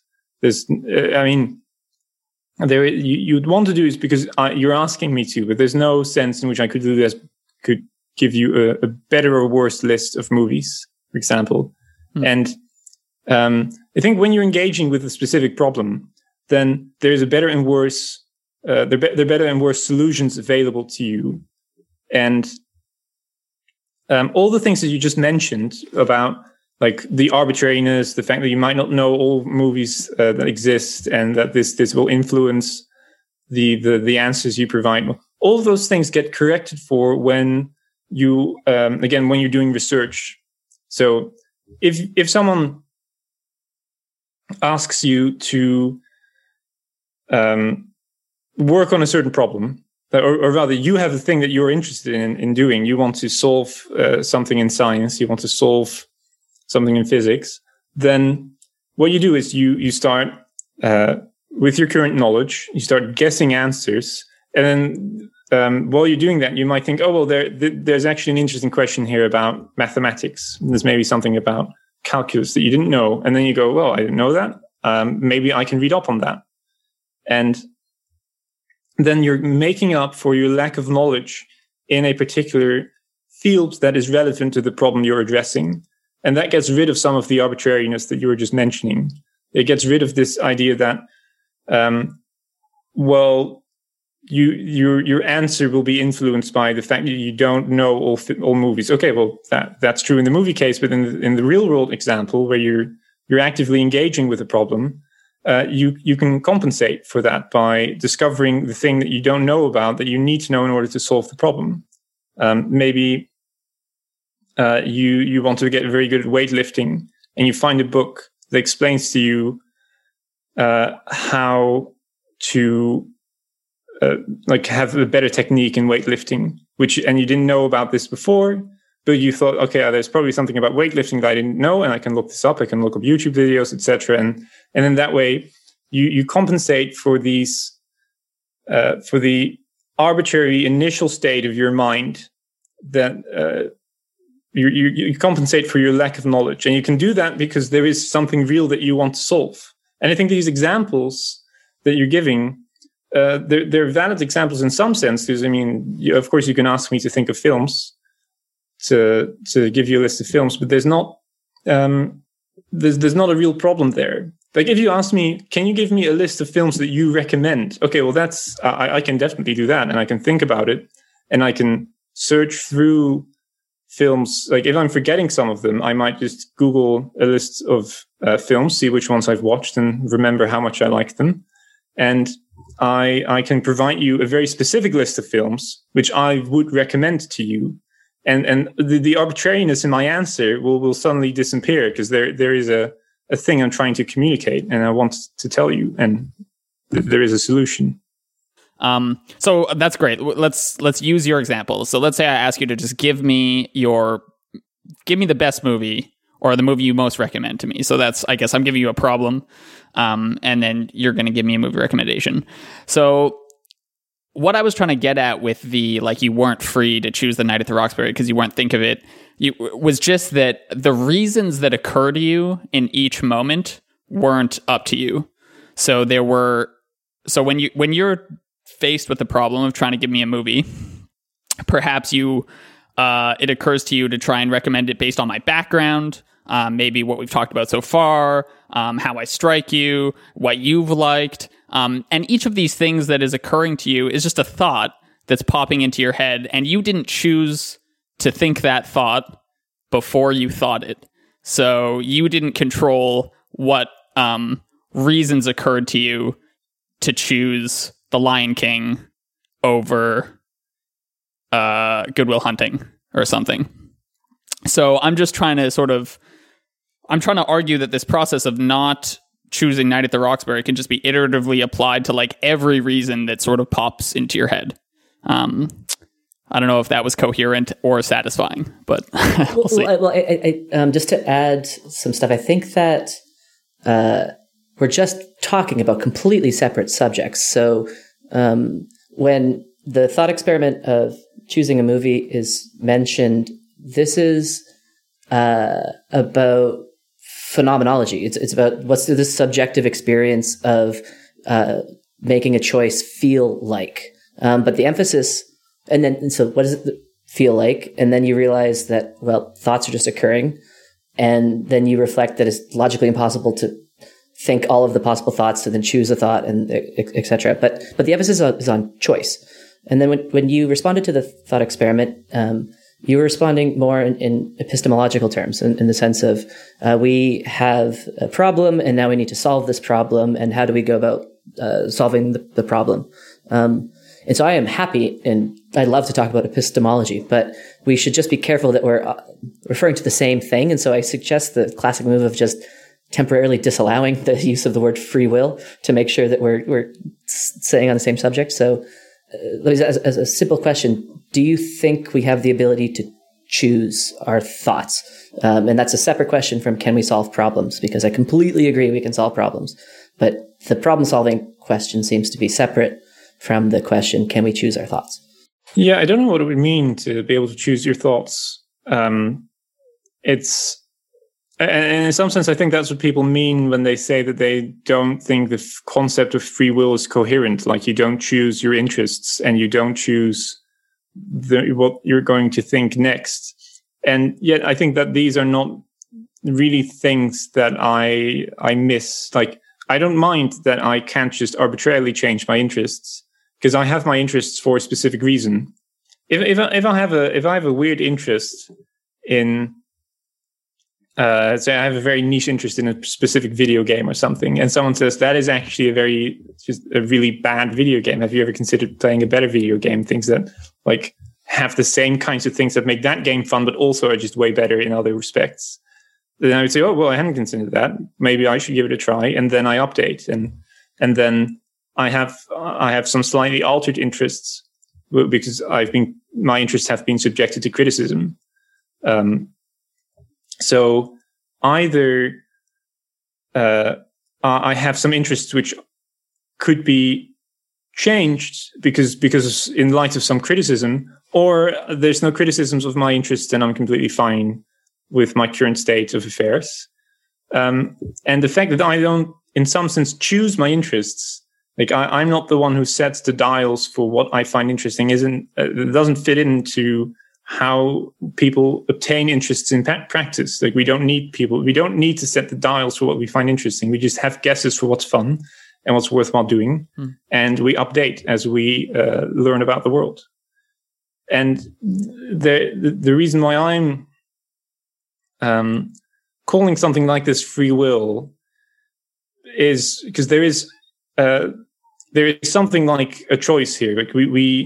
You'd want to do this because you're asking me to, but there's no sense in which I could do this, could give you a better or worse list of movies, for example. And I think when you're engaging with a specific problem, then there's a better and worse, there are better and worse solutions available to you. And all the things that you just mentioned about like the arbitrariness, the fact that you might not know all movies that exist, and that this will influence the answers you provide. All of those things get corrected for when you when you're doing research. So if someone asks you to work on a certain problem, or rather you have a thing that you're interested in doing, you want to solve something in science, you want to solve something in physics, then what you do is you start with your current knowledge, you start guessing answers, and then while you're doing that, you might think, oh, well, there's actually an interesting question here about mathematics. There's maybe something about calculus that you didn't know. And then you go, well, I didn't know that. Maybe I can read up on that. And then you're making up for your lack of knowledge in a particular field that is relevant to the problem you're addressing. And that gets rid of some of the arbitrariness that you were just mentioning. It gets rid of this idea that, your answer will be influenced by the fact that you don't know all movies. Okay, well, that's true in the movie case, but in the real world example, where you're actively engaging with a problem, you can compensate for that by discovering the thing that you don't know about that you need to know in order to solve the problem. Maybe you want to get very good at weightlifting, and you find a book that explains to you how to have a better technique in weightlifting, and you didn't know about this before, but you thought, okay, there's probably something about weightlifting that I didn't know, and I can look this up. I can look up YouTube videos, etc. And then that way you compensate for these for the arbitrary initial state of your mind that you compensate for your lack of knowledge. And you can do that because there is something real that you want to solve. And I think these examples that you're giving, they're valid examples in some sense. Because, I mean, of course, you can ask me to think of films, to give you a list of films, but there's not a real problem there. Like, if you ask me, can you give me a list of films that you recommend? Okay, well, that's I can definitely do that, and I can think about it, and I can search through films. Like, if I'm forgetting some of them, I might just Google a list of films, see which ones I've watched, and remember how much I like them. And I can provide you a very specific list of films which I would recommend to you. And the arbitrariness in my answer will suddenly disappear, because there is a thing I'm trying to communicate, and I want to tell you, and there is a solution. So that's great. Let's use your example. So let's say I ask you to just give me the best movie, or the movie you most recommend to me. So I guess I'm giving you a problem, and then you're going to give me a movie recommendation. So what I was trying to get at with the, like, you weren't free to choose The Night at the Roxbury because you weren't think of it, was just that the reasons that occur to you in each moment weren't up to you. So when you're faced with the problem of trying to give me a movie, perhaps it occurs to you to try and recommend it based on my background, maybe what we've talked about so far, how I strike you, what you've liked. And each of these things that is occurring to you is just a thought that's popping into your head, and you didn't choose to think that thought before you thought it. So you didn't control what reasons occurred to you to choose The Lion King over Good Will Hunting or something. So I'm just trying to argue that this process of not choosing Night at the Roxbury can just be iteratively applied to, like, every reason that sort of pops into your head. I don't know if that was coherent or satisfying, but we'll see. Well, just to add some stuff, I think that we're just talking about completely separate subjects. So when the thought experiment of choosing a movie is mentioned, this is about phenomenology. It's about what's this subjective experience of making a choice feel like. But the emphasis, so what does it feel like? And then you realize that, well, thoughts are just occurring. And then you reflect that it's logically impossible to think all of the possible thoughts to then choose a thought, and et cetera. But the emphasis is on choice. And then when you responded to the thought experiment, you were responding more in epistemological terms, in the sense of we have a problem, and now we need to solve this problem, and how do we go about solving the problem? And so I am happy, and I love to talk about epistemology, but we should just be careful that we're referring to the same thing. And so I suggest the classic move of just temporarily disallowing the use of the word free will to make sure that we're staying on the same subject. So as a simple question, do you think we have the ability to choose our thoughts? And that's a separate question from can we solve problems? Because I completely agree we can solve problems. But the problem-solving question seems to be separate from the question, can we choose our thoughts? Yeah, I don't know what it would mean to be able to choose your thoughts. And in some sense, I think that's what people mean when they say that they don't think the concept of free will is coherent. Like, you don't choose your interests, and you don't choose what you're going to think next. And yet I think that these are not really things that I miss. Like, I don't mind that I can't just arbitrarily change my interests, because I have my interests for a specific reason. If I have a weird interest in, say I have a very niche interest in a specific video game or something, and someone says that is actually a really bad video game. Have you ever considered playing a better video game? Things that, like, have the same kinds of things that make that game fun, but also are just way better in other respects. Then I would say, oh, well, I hadn't considered that. Maybe I should give it a try. And then I update. And then I have some slightly altered interests because my interests have been subjected to criticism. So either I have some interests which could be changed because in light of some criticism, or there's no criticisms of my interests and I'm completely fine with my current state of affairs. And the fact that I don't, in some sense, choose my interests, like I'm not the one who sets the dials for what I find interesting, it doesn't fit into how people obtain interests in practice. Like we don't need to set the dials for what we find interesting. We just have guesses for what's fun and what's worthwhile doing. And we update as we learn about the world. And the reason why I'm calling something like this free will is because there is something like a choice here. Like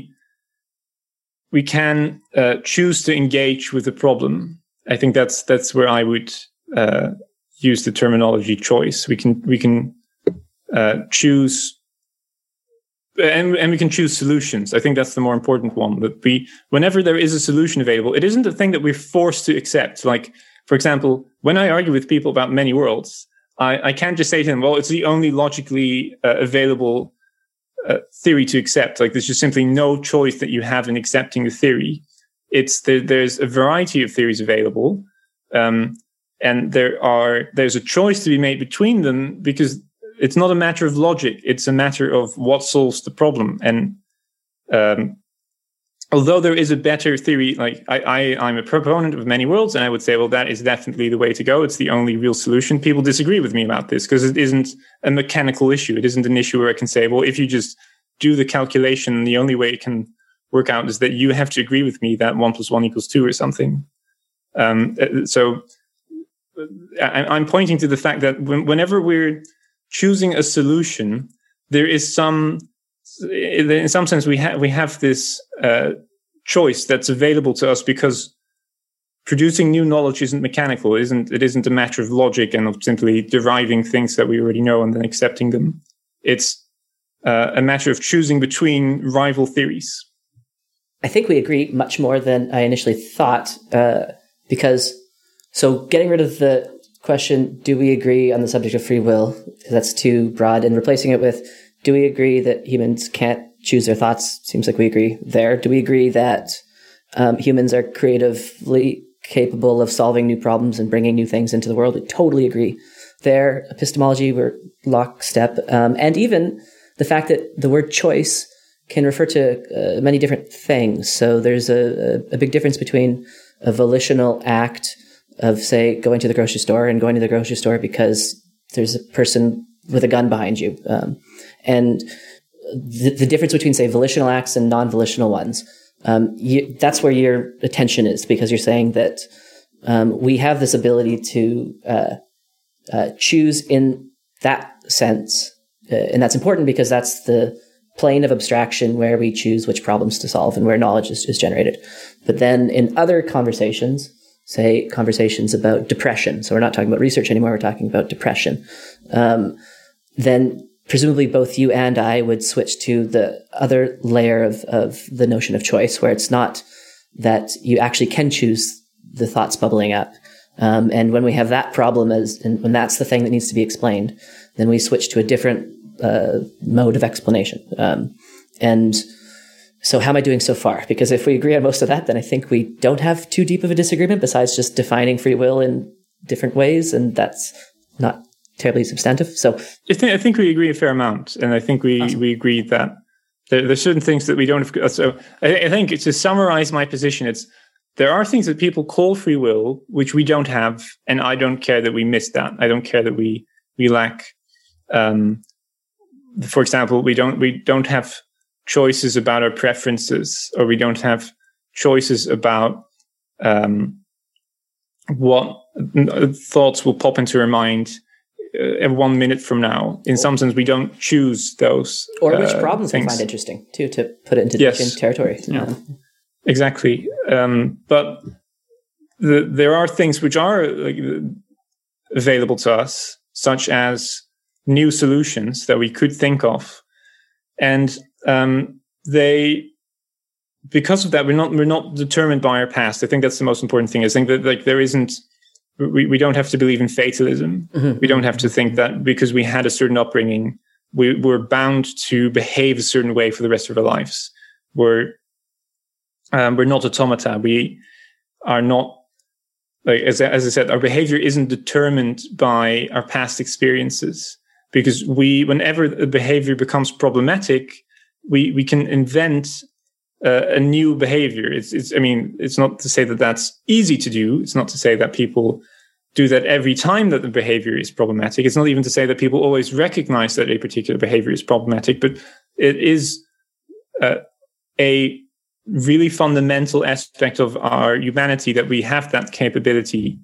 we can choose to engage with the problem. I think that's where I would use the terminology choice. We can choose, and we can choose solutions. I think that's the more important one. That whenever there is a solution available, it isn't a thing that we're forced to accept. Like, for example, when I argue with people about many worlds, I can't just say to them, well, it's the only logically available theory to accept. Like, there's just simply no choice that you have in accepting the theory. There's a variety of theories available, and there's a choice to be made between them, because it's not a matter of logic. It's a matter of what solves the problem. And although there is a better theory, like I'm a proponent of many worlds, and I would say, well, that is definitely the way to go. It's the only real solution. People disagree with me about this because it isn't a mechanical issue. It isn't an issue where I can say, well, if you just do the calculation, the only way it can work out is that you have to agree with me that 1 + 1 = 2 or something. So I'm pointing to the fact that whenever we're choosing a solution, there is in some sense, we have this choice that's available to us, because producing new knowledge isn't mechanical. It isn't a matter of logic and of simply deriving things that we already know and then accepting them. It's a matter of choosing between rival theories. I think we agree much more than I initially thought, so getting rid of the question, do we agree on the subject of free will? Because that's too broad, and replacing it with, do we agree that humans can't choose their thoughts? Seems like we agree there. Do we agree that humans are creatively capable of solving new problems and bringing new things into the world? We totally agree there. Epistemology, we're lockstep. And even the fact that the word choice can refer to many different things. So there's a big difference between a volitional act of, say, going to the grocery store and going to the grocery store because there's a person with a gun behind you. And the difference between, say, volitional acts and non-volitional ones, that's where your attention is, because you're saying that we have this ability to choose in that sense. And that's important because that's the plane of abstraction where we choose which problems to solve and where knowledge is generated. But then in other conversations, say conversations about depression, so we're not talking about research anymore, we're talking about depression, then presumably both you and I would switch to the other layer of the notion of choice, where it's not that you actually can choose the thoughts bubbling up. And when we have that problem and when that's the thing that needs to be explained, then we switch to a different mode of explanation. And so how am I doing so far? Because if we agree on most of that, then I think we don't have too deep of a disagreement besides just defining free will in different ways. And that's not terribly substantive. So I think we agree a fair amount. And I think we agree that there's certain things that we don't have. So I think to summarize my position, there are things that people call free will, which we don't have. And I don't care that we miss that. I don't care that we lack, for example, we don't have choices about our preferences, or we don't have choices about what thoughts will pop into our mind 1 minute from now. In some sense, we don't choose those. Or which problems we find interesting, too, to put it into different territory. Yeah. Exactly. But there are things which are available to us, such as new solutions that we could think of, and because of that, we're not determined by our past. I think that's the most important thing. I think that there isn't. We don't have to believe in fatalism. We don't have to think that because we had a certain upbringing, we're bound to behave a certain way for the rest of our lives. We're not automata. We are not, as I said, our behavior isn't determined by our past experiences, because whenever a behavior becomes problematic, we can invent a new behavior. It's not to say that that's easy to do. It's not to say that people do that every time that the behavior is problematic. It's not even to say that people always recognize that a particular behavior is problematic, but it is a really fundamental aspect of our humanity that we have that capability.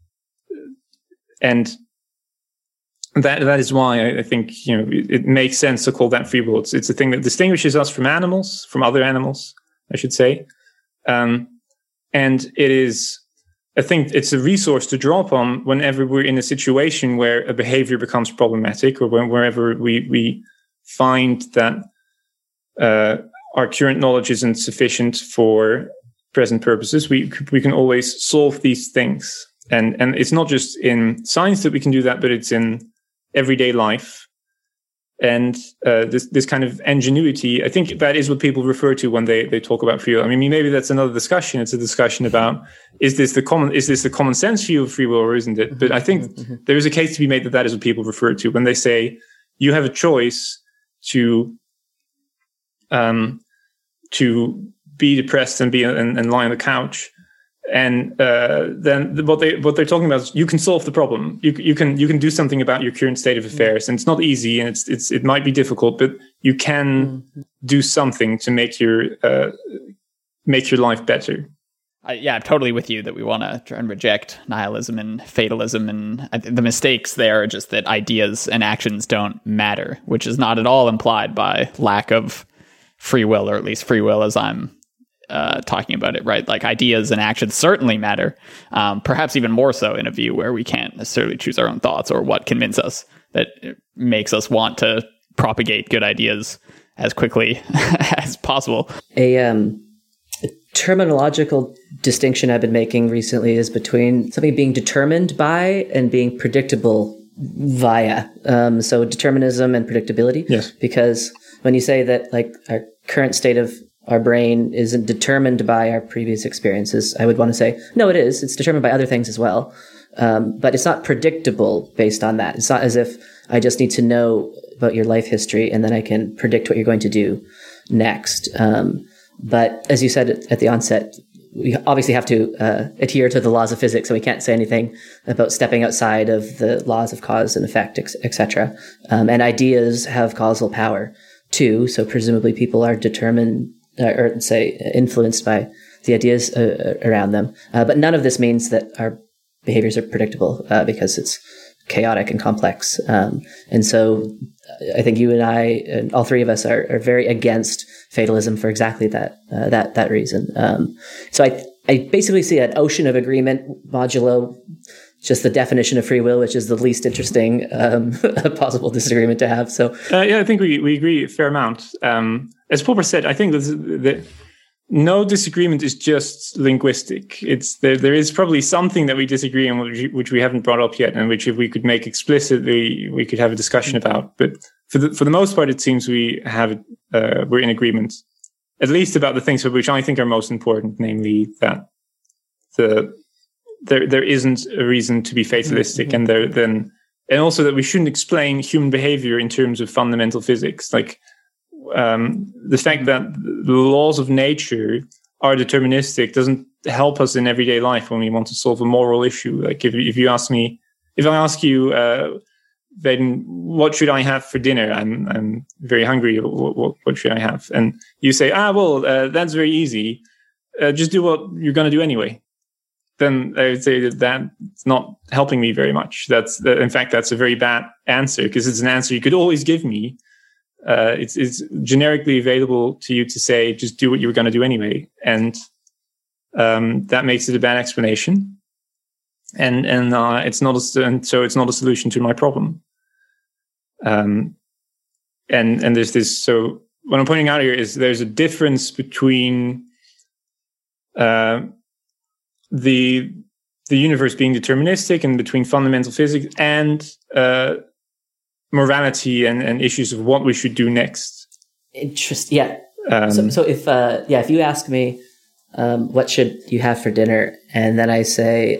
And that is why I think, it makes sense to call that free will. It's a thing that distinguishes us from animals, from other animals, I should say. And it is, I think it's a resource to draw upon whenever we're in a situation where a behavior becomes problematic, or wherever we find that our current knowledge isn't sufficient for present purposes. We can always solve these things. And it's not just in science that we can do that, but it's in everyday life. And this kind of ingenuity, I think that is what people refer to when they talk about free will. I mean, maybe that's another discussion. It's a discussion about is this the common sense view of free will, or isn't it? But I think there is a case to be made that is what people refer to when they say you have a choice to be depressed and and lie on the couch. And then what they're talking about is you can solve the problem. You can do something about your current state of affairs, and it's not easy, and it might be difficult, but you can do something to make your life better. I'm totally with you that we want to try and reject nihilism and fatalism, and the mistakes there are just that ideas and actions don't matter, which is not at all implied by lack of free will, or at least free will as I'm talking about it, right? Like ideas and actions certainly matter, perhaps even more so in a view where we can't necessarily choose our own thoughts or what convince us that makes us want to propagate good ideas as quickly as possible. A terminological distinction I've been making recently is between something being determined by and being predictable via. So determinism and predictability. Yes. Because when you say that like our current state of our brain isn't determined by our previous experiences, I would want to say, no, it is. It's determined by other things as well. But it's not predictable based on that. It's not as if I just need to know about your life history and then I can predict what you're going to do next. But as you said at the onset, we obviously have to adhere to the laws of physics, and we can't say anything about stepping outside of the laws of cause and effect, etc. And ideas have causal power too. So presumably people are determined or say influenced by the ideas around them. But none of this means that our behaviors are predictable because it's chaotic and complex. And so I think you and I, and all three of us, are very against fatalism for exactly that reason. So I basically see an ocean of agreement modulo just the definition of free will, which is the least interesting possible disagreement to have. So I think we agree a fair amount. As Popper said, I think that no disagreement is just linguistic. There is probably something that we disagree on, which we haven't brought up yet, and which if we could make explicit, we could have a discussion about. But for the most part, it seems we're in agreement, at least about the things which I think are most important, namely that there isn't a reason to be fatalistic, and also that we shouldn't explain human behavior in terms of fundamental physics, like. The fact that the laws of nature are deterministic doesn't help us in everyday life when we want to solve a moral issue. Like if I ask you, then what should I have for dinner? I'm very hungry. What should I have? And you say, that's very easy. Just do what you're going to do anyway. Then I would say that's not helping me very much. In fact, that's a very bad answer, because it's an answer you could always give me. It's generically available to you to say, just do what you were going to do anyway. And that makes it a bad explanation. And it's not so it's not a solution to my problem. And there's this, so what I'm pointing out here is there's a difference between the universe being deterministic and between fundamental physics and morality and issues of what we should do next. Interesting. Yeah. So if you ask me, what should you have for dinner? And then I say,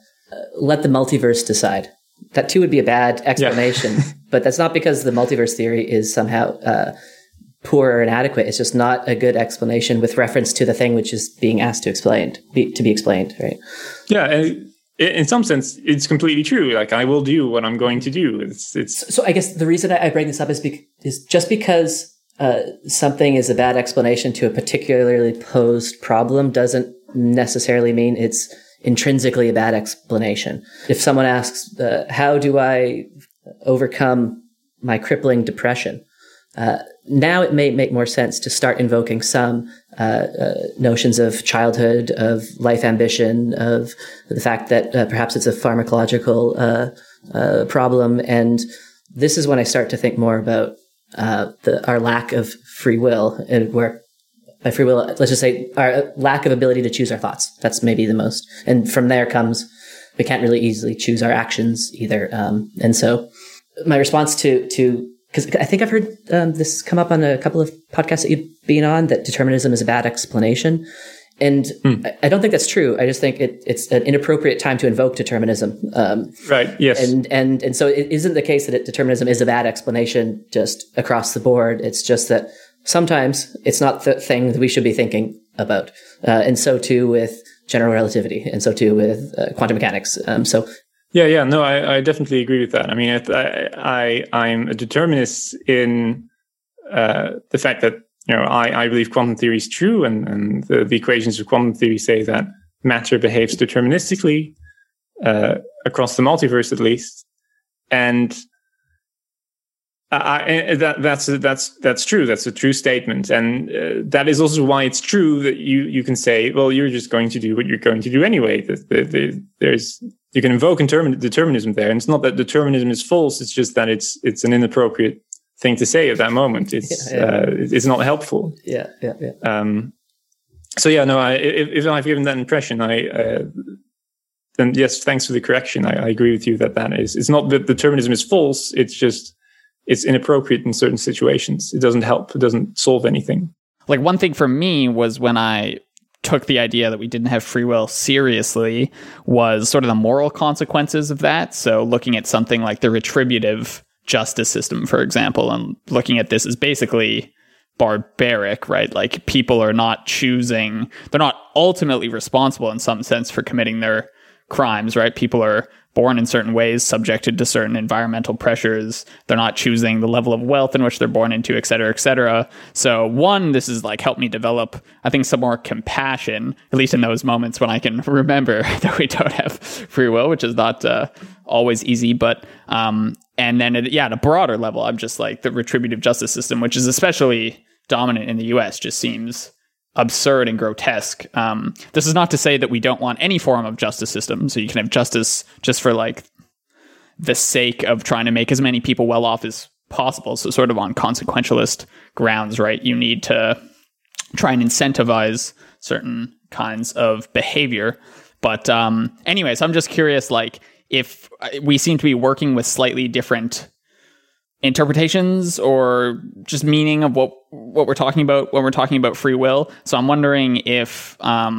let the multiverse decide. That too would be a bad explanation, but that's not because the multiverse theory is somehow poor or inadequate. It's just not a good explanation with reference to the thing which is being asked to be explained, right? Yeah, and in some sense, it's completely true. Like, I will do what I'm going to do. It's. So I guess the reason I bring this up is just because something is a bad explanation to a particularly posed problem doesn't necessarily mean it's intrinsically a bad explanation. If someone asks, how do I overcome my crippling depression? Now it may make more sense to start invoking some notions of childhood, of life ambition, of the fact that perhaps it's a pharmacological problem. And this is when I start to think more about our lack of free will, and where by free will, let's just say our lack of ability to choose our thoughts. That's maybe the most. And from there comes, we can't really easily choose our actions either. And so my response to because I think I've heard this come up on a couple of podcasts that you've been on, that determinism is a bad explanation. And I don't think that's true. I just think it's an inappropriate time to invoke determinism. Right. Yes. And so it isn't the case that determinism is a bad explanation just across the board. It's just that sometimes it's not the thing that we should be thinking about. And so too with general relativity, and so too with quantum mechanics. Yeah. No, I definitely agree with that. I mean, I'm a determinist in the fact that, I believe quantum theory is true, and the equations of quantum theory say that matter behaves deterministically across the multiverse, at least. And that's true. That's a true statement, and that is also why it's true that you can say, well, you're just going to do what you're going to do anyway. You can invoke determinism there, and it's not that determinism is false. It's just that it's an inappropriate thing to say at that moment. It's not helpful. Yeah. So yeah, no. If I've given that impression, then yes, thanks for the correction. I agree with you that is. It's not that determinism is false. It's just it's inappropriate in certain situations. It doesn't help. It doesn't solve anything. Like, one thing for me was when I took the idea that we didn't have free will seriously was sort of the moral consequences of that. So looking at something like the retributive justice system, for example, and looking at this as basically barbaric, right? Like, people are not choosing, they're not ultimately responsible in some sense for committing their crimes, right? People are born in certain ways, subjected to certain environmental pressures. They're not choosing the level of wealth in which they're born into, et cetera, et cetera. So one, this is like helped me develop, I think, some more compassion, at least in those moments when I can remember that we don't have free will, which is not always easy. But, and then at a broader level, I'm just like, the retributive justice system, which is especially dominant in the US, just seems absurd and grotesque. This is not to say that we don't want any form of justice system. So you can have justice just for like the sake of trying to make as many people well off as possible. So sort of on consequentialist grounds, right? You need to try and incentivize certain kinds of behavior. But anyways, I'm just curious, like, if we seem to be working with slightly different interpretations or just meaning of what we're talking about when we're talking about free will. So I'm wondering if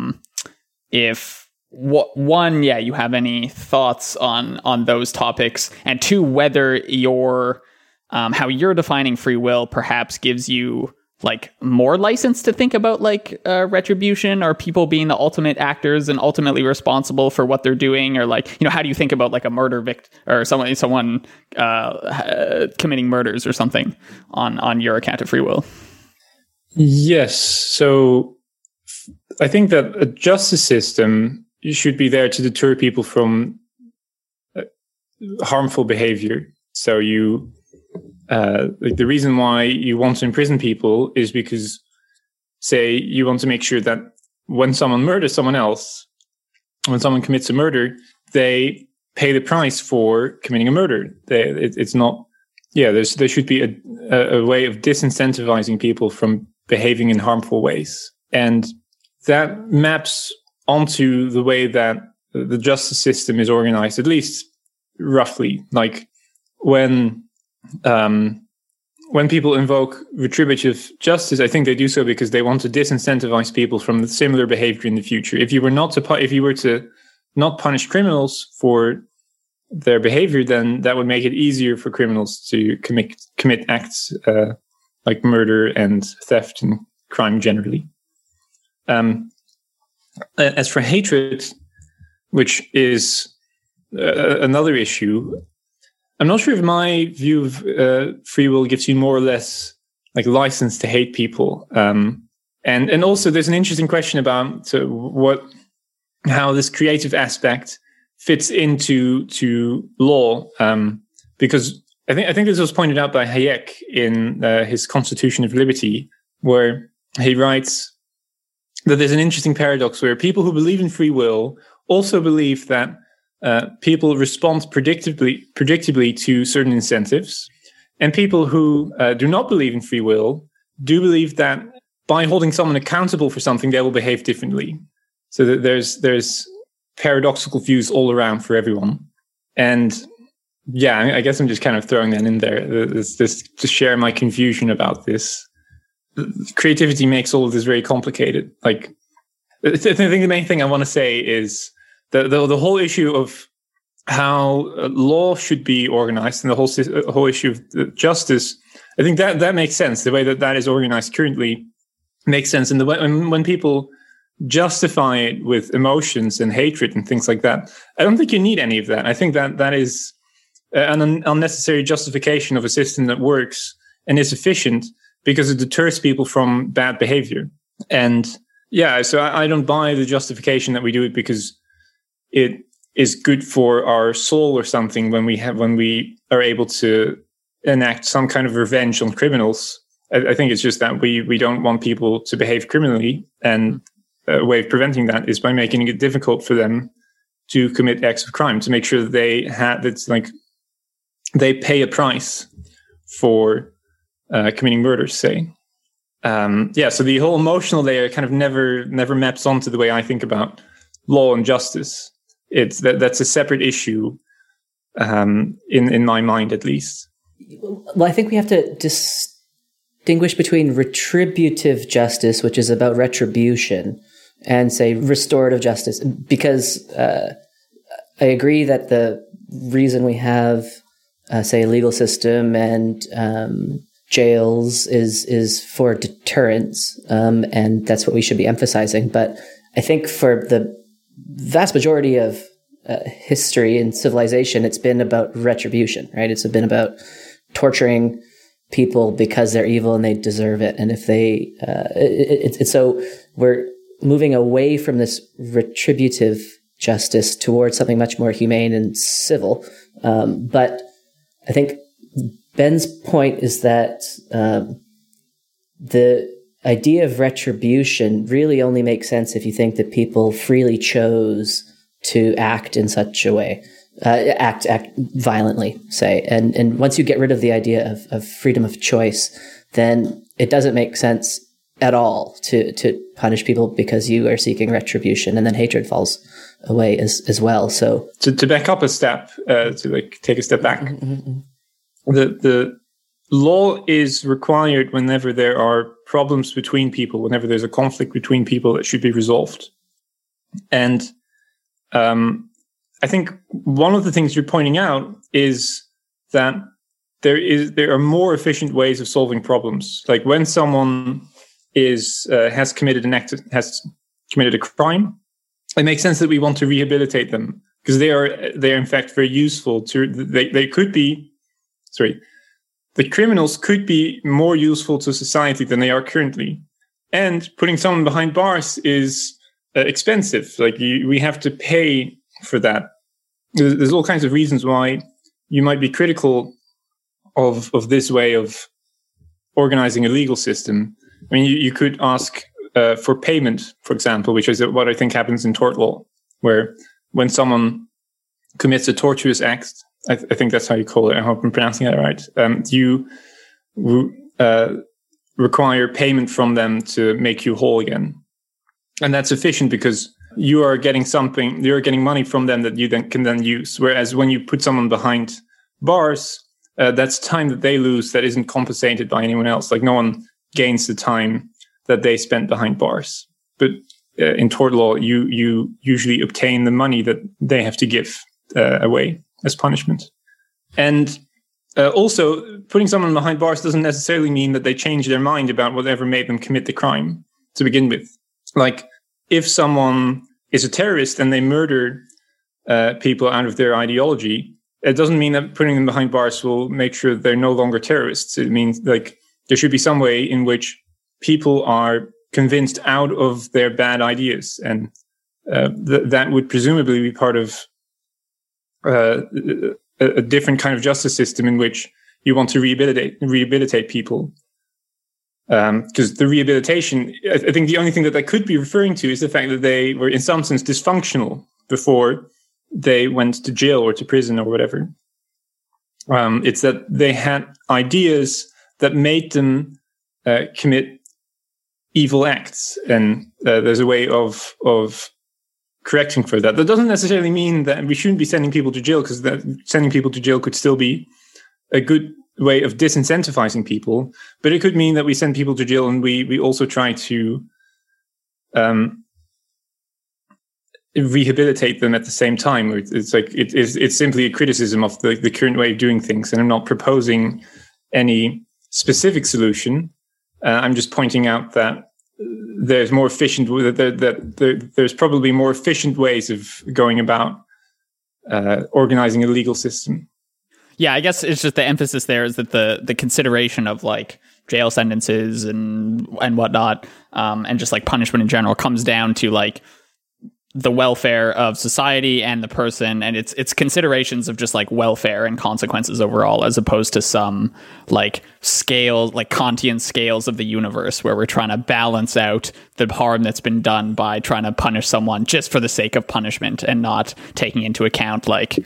you have any thoughts on those topics, and two, whether your how you're defining free will perhaps gives you like more license to think about like retribution, or people being the ultimate actors and ultimately responsible for what they're doing, or like, how do you think about like a murder victim or someone committing murders or something on your account of free will? Yes. So I think that a justice system should be there to deter people from harmful behavior. So you like the reason why you want to imprison people is because, say, you want to make sure that when someone murders someone else, when someone commits a murder, they pay the price for committing a murder. It's not, there should be a way of disincentivizing people from behaving in harmful ways. And that maps onto the way that the justice system is organized, at least roughly. Like when people invoke retributive justice, I think they do so because they want to disincentivize people from similar behavior in the future. If you were to not punish criminals for their behavior, then that would make it easier for criminals to commit acts like murder and theft and crime generally. As for hatred, which is another issue, I'm not sure if my view of free will gives you more or less like license to hate people. And also there's an interesting question about how this creative aspect fits into law, because I think this was pointed out by Hayek in his Constitution of Liberty, where he writes that there's an interesting paradox where people who believe in free will also believe that people respond predictably to certain incentives, and people who do not believe in free will do believe that by holding someone accountable for something, they will behave differently. So that there's paradoxical views all around for everyone. And I guess I'm just kind of throwing that in there to share my confusion about this. Creativity makes all of this very complicated. Like, I think the main thing I want to say is the whole issue of how law should be organized and the whole issue of justice. I think that makes sense. The way that is organized currently makes sense. And when people justify it with emotions and hatred and things like that, I don't think you need any of that. I think that is an unnecessary justification of a system that works and is efficient because it deters people from bad behavior. And so I don't buy the justification that we do it because it is good for our soul or something when we are able to enact some kind of revenge on criminals. I think it's just that we don't want people to behave criminally, and a way of preventing that is by making it difficult for them to commit acts of crime, to make sure that they pay a price for committing murders, say. So the whole emotional layer kind of never maps onto the way I think about law and justice. That's a separate issue, in my mind, at least. Well, I think we have to distinguish between retributive justice, which is about retribution, and say restorative justice, because I agree that the reason we have, say, a legal system and jails is for deterrence, and that's what we should be emphasizing. But I think for the vast majority of history and civilization, it's been about retribution, right? It's been about torturing people because they're evil and they deserve it. And if they, so we're moving away from this retributive justice towards something much more humane and civil. But I think Ben's point is that the idea of retribution really only makes sense if you think that people freely chose to act in such a way, act violently, say. And once you get rid of the idea of freedom of choice, then it doesn't make sense at all to punish people because you are seeking retribution, and then hatred falls away as well. So to back up a step, to take a step back, the law is required whenever there are problems between people, whenever there's a conflict between people that should be resolved. And I think one of the things you're pointing out is that there are more efficient ways of solving problems. Like when someone has committed a crime, it makes sense that we want to rehabilitate them because they are in fact very useful the criminals could be more useful to society than they are currently. And putting someone behind bars is expensive. Like we have to pay for that. There's all kinds of reasons why you might be critical of this way of organizing a legal system. I mean, you could ask for payment, for example, which is what I think happens in tort law, where when someone commits a tortuous act, I think that's how you call it. I hope I'm pronouncing that right. You require payment from them to make you whole again. And that's sufficient because you are getting something, you're getting money from them that you then can use. Whereas when you put someone behind bars, that's time that they lose that isn't compensated by anyone else. Like no one gains the time that they spent behind bars. But in tort law, you usually obtain the money that they have to give away as punishment. And also, putting someone behind bars doesn't necessarily mean that they change their mind about whatever made them commit the crime to begin with. Like, if someone is a terrorist and they murder people out of their ideology, it doesn't mean that putting them behind bars will make sure they're no longer terrorists. It means, like, there should be some way in which people are convinced out of their bad ideas. And that would presumably be part of a different kind of justice system in which you want to rehabilitate people. Because the rehabilitation, I think the only thing that could be referring to is the fact that they were in some sense dysfunctional before they went to jail or to prison or whatever. It's that they had ideas that made them commit evil acts, and there's a way of correcting for that. That doesn't necessarily mean that we shouldn't be sending people to jail, because sending people to jail could still be a good way of disincentivizing people, but it could mean that we send people to jail and we also try to rehabilitate them at the same time. It's like it's simply a criticism of the current way of doing things, and I'm not proposing any specific solution. I'm just pointing out that there's more efficient there's probably more efficient ways of going about organizing a legal system. Yeah, I guess it's just the emphasis there is that the consideration of like jail sentences and whatnot, and just like punishment in general comes down to like the welfare of society and the person, and it's considerations of just like welfare and consequences overall, as opposed to some like scale, like Kantian scales of the universe where we're trying to balance out the harm that's been done by trying to punish someone just for the sake of punishment and not taking into account like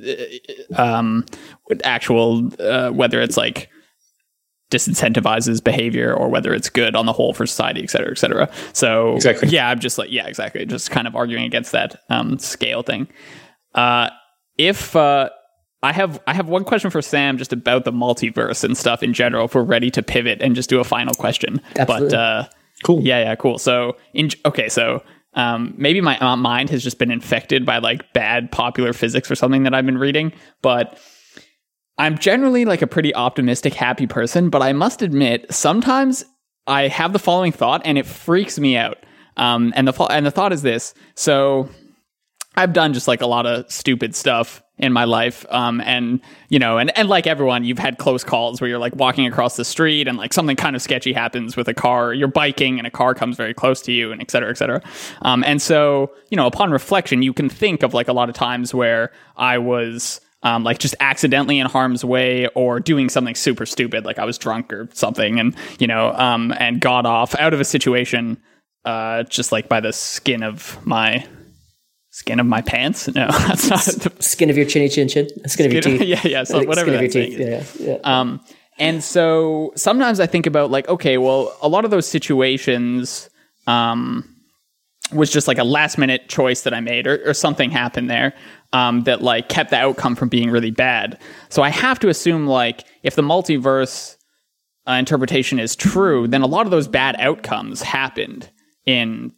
actual whether it's like disincentivizes behavior or whether it's good on the whole for society, et cetera, et cetera. So exactly. Yeah, I'm just like, yeah, exactly. Just kind of arguing against that scale thing. If I have one question for Sam just about the multiverse and stuff in general, if we're ready to pivot and just do a final question. Absolutely. But cool. Yeah, cool. So maybe my mind has just been infected by like bad popular physics or something that I've been reading, but I'm generally like a pretty optimistic, happy person, but I must admit, sometimes I have the following thought and it freaks me out. And the thought is this. So I've done just like a lot of stupid stuff in my life. And you know, and like everyone, you've had close calls where you're like walking across the street and like something kind of sketchy happens with a car, you're biking and a car comes very close to you, and et cetera, et cetera. And so, you know, upon reflection, you can think of like a lot of times where I was like just accidentally in harm's way or doing something super stupid, like I was drunk or something, and you know, and got off out of a situation just like by the skin of my pants. No, that's not the skin of your chinny chin chin. Skin of your teeth. Yeah. So whatever that thing is. Yeah. And so sometimes I think about like, okay, well, a lot of those situations was just like a last minute choice that I made, or something happened there that like kept the outcome from being really bad. So I have to assume like if the multiverse interpretation is true, then a lot of those bad outcomes happened in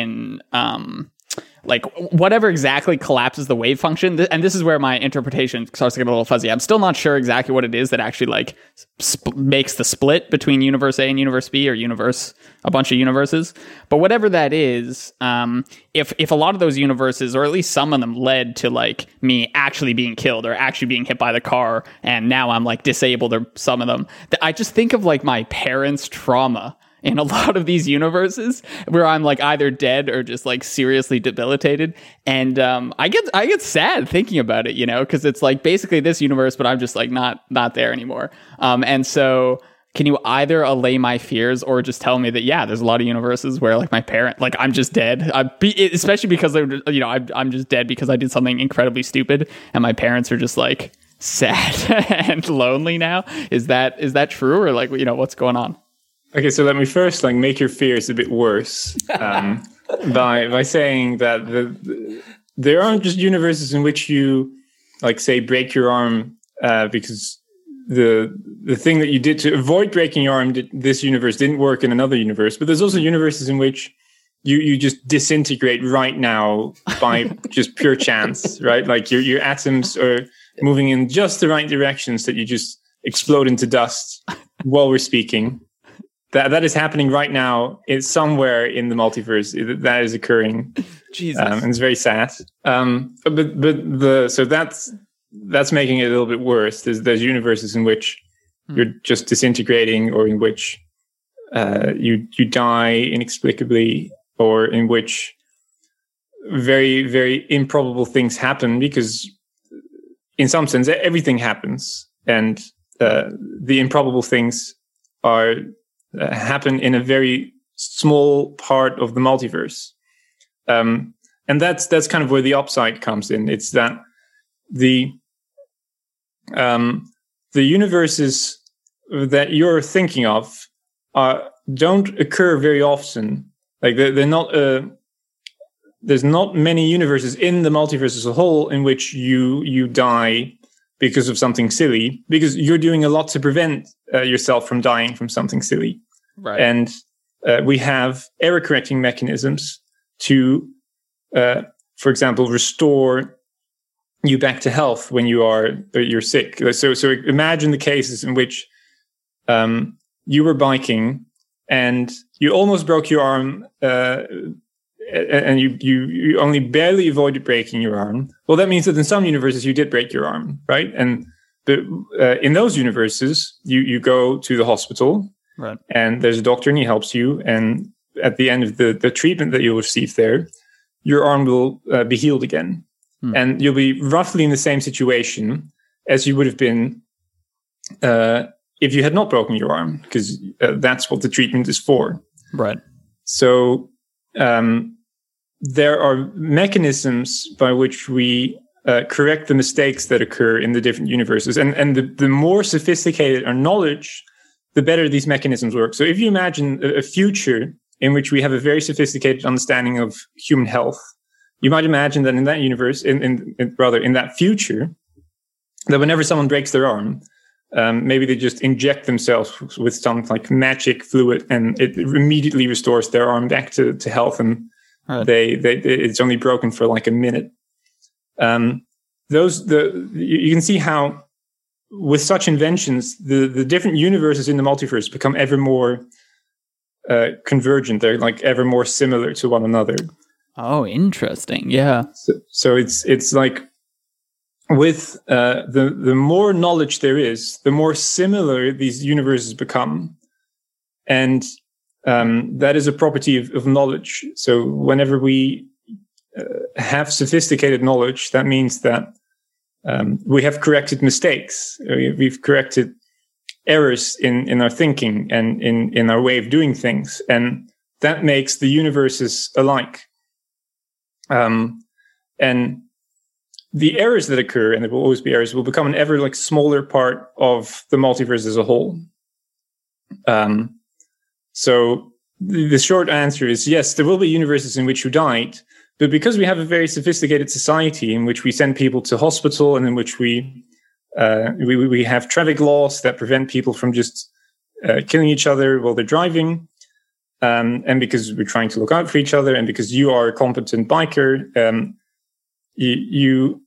like whatever exactly collapses the wave function. And this is where my interpretation starts to get a little fuzzy. I'm still not sure exactly what it is that actually like makes the split between universe A and universe B, or a bunch of universes. But whatever that is, if a lot of those universes, or at least some of them, led to like me actually being killed or actually being hit by the car, and now I'm like disabled, or some of them, I just think of like my parents' trauma in a lot of these universes where I'm like either dead or just like seriously debilitated. And I get sad thinking about it, because it's like basically this universe, but I'm just like not there anymore. And so can you either allay my fears or just tell me that, yeah, there's a lot of universes where like my parent, like I'm just dead, especially because I'm just dead because I did something incredibly stupid and my parents are just like sad and lonely now. Is that true, or like, what's going on? Okay, so let me first like make your fears a bit worse by saying that there aren't just universes in which you like say break your arm because the thing that you did to avoid breaking your arm, this universe didn't work in another universe. But there's also universes in which you just disintegrate right now by just pure chance, right? Like your atoms are moving in just the right directions that you just explode into dust while we're speaking. That is happening right now. It's somewhere in the multiverse that is occurring. Jesus, and it's very sad. So that's making it a little bit worse. There's universes in which you're just disintegrating, or in which you die inexplicably, or in which very, very improbable things happen, because in some sense everything happens, and the improbable things are happen in a very small part of the multiverse. And that's kind of where the upside comes in. It's that the universes that you're thinking of don't occur very often. Like they're not. There's not many universes in the multiverse as a whole in which you die because of something silly, because you're doing a lot to prevent yourself from dying from something silly. Right. And we have error correcting mechanisms to, for example, restore you back to health when you're sick. So imagine the cases in which you were biking and you almost broke your arm, and you only barely avoided breaking your arm. Well, that means that in some universes you did break your arm, right? But in those universes, you go to the hospital, right? And there's a doctor and he helps you. And at the end of the treatment that you'll receive there, your arm will be healed again. And you'll be roughly in the same situation as you would have been if you had not broken your arm, because that's what the treatment is for. Right. So there are mechanisms by which we correct the mistakes that occur in the different universes. And the more sophisticated our knowledge, the better these mechanisms work. So if you imagine a future in which we have a very sophisticated understanding of human health, you might imagine that in that universe, in that future, that whenever someone breaks their arm, maybe they just inject themselves with some like magic fluid, and it immediately restores their arm back to health, and right. It's only broken for like a minute. You can see how with such inventions, the different universes in the multiverse become ever more convergent. They're like ever more similar to one another. Oh, interesting. Yeah. So it's like with the more knowledge there is, the more similar these universes become, and that is a property of knowledge. So whenever we have sophisticated knowledge, that means that we have corrected mistakes. We've corrected errors in our thinking and in our way of doing things, and that makes the universes alike. And the errors that occur, and there will always be errors, will become an ever like smaller part of the multiverse as a whole. So the short answer is yes, there will be universes in which you died, but because we have a very sophisticated society in which we send people to hospital, and in which we have traffic laws that prevent people from just killing each other while they're driving, and because we're trying to look out for each other, and because you are a competent biker, you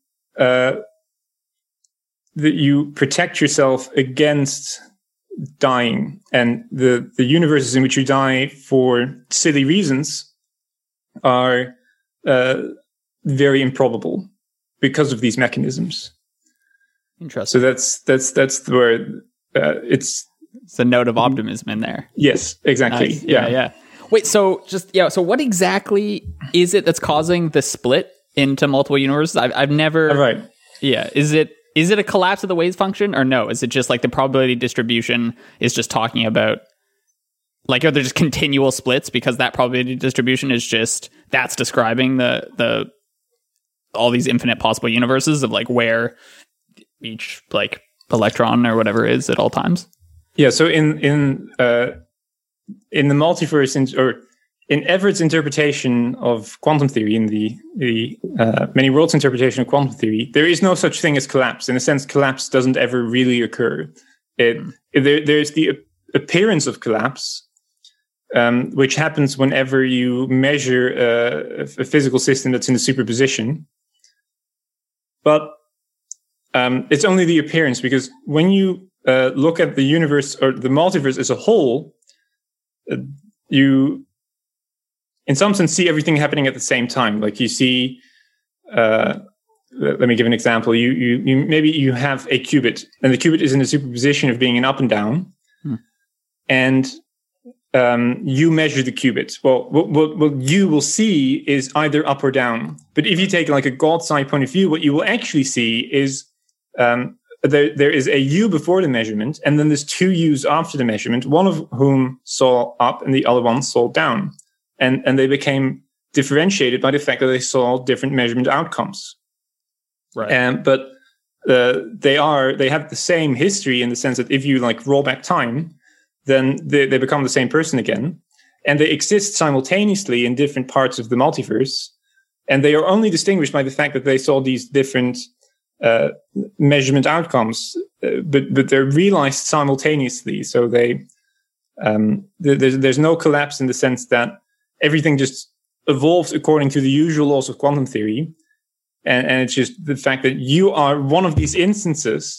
protect yourself against dying, and the universes in which you die for silly reasons are very improbable because of these mechanisms. Interesting. So that's where it's It's a note of optimism in there. Yes, exactly. Nice. Yeah. Wait, so so what exactly is it that's causing the split into multiple universes? I've never. Right. Yeah. Is it a collapse of the wave function, or no? Is it just like the probability distribution is just talking about, like, are there just continual splits because that probability distribution is just that's describing the all these infinite possible universes of like where each like electron or whatever is at all times? Yeah, so in the multiverse, or in Everett's interpretation of quantum theory, in the many worlds interpretation of quantum theory, there is no such thing as collapse. In a sense, collapse doesn't ever really occur. There's the appearance of collapse, which happens whenever you measure a physical system that's in a superposition. But it's only the appearance, because when you look at the universe or the multiverse as a whole, you, in some sense, see everything happening at the same time. Like you see, let me give an example. You maybe you have a qubit, and the qubit is in a superposition of being an up and down, and you measure the qubit. Well, what you will see is either up or down. But if you take like a God's eye point of view, what you will actually see is there is a U before the measurement, and then there's two U's after the measurement, one of whom saw up and the other one saw down. And they became differentiated by the fact that they saw different measurement outcomes. Right. But they have the same history, in the sense that if you like roll back time, then they become the same person again. And they exist simultaneously in different parts of the multiverse. And they are only distinguished by the fact that they saw these different measurement outcomes, but they're realized simultaneously. So there's no collapse in the sense that everything just evolves according to the usual laws of quantum theory. And it's just the fact that you are one of these instances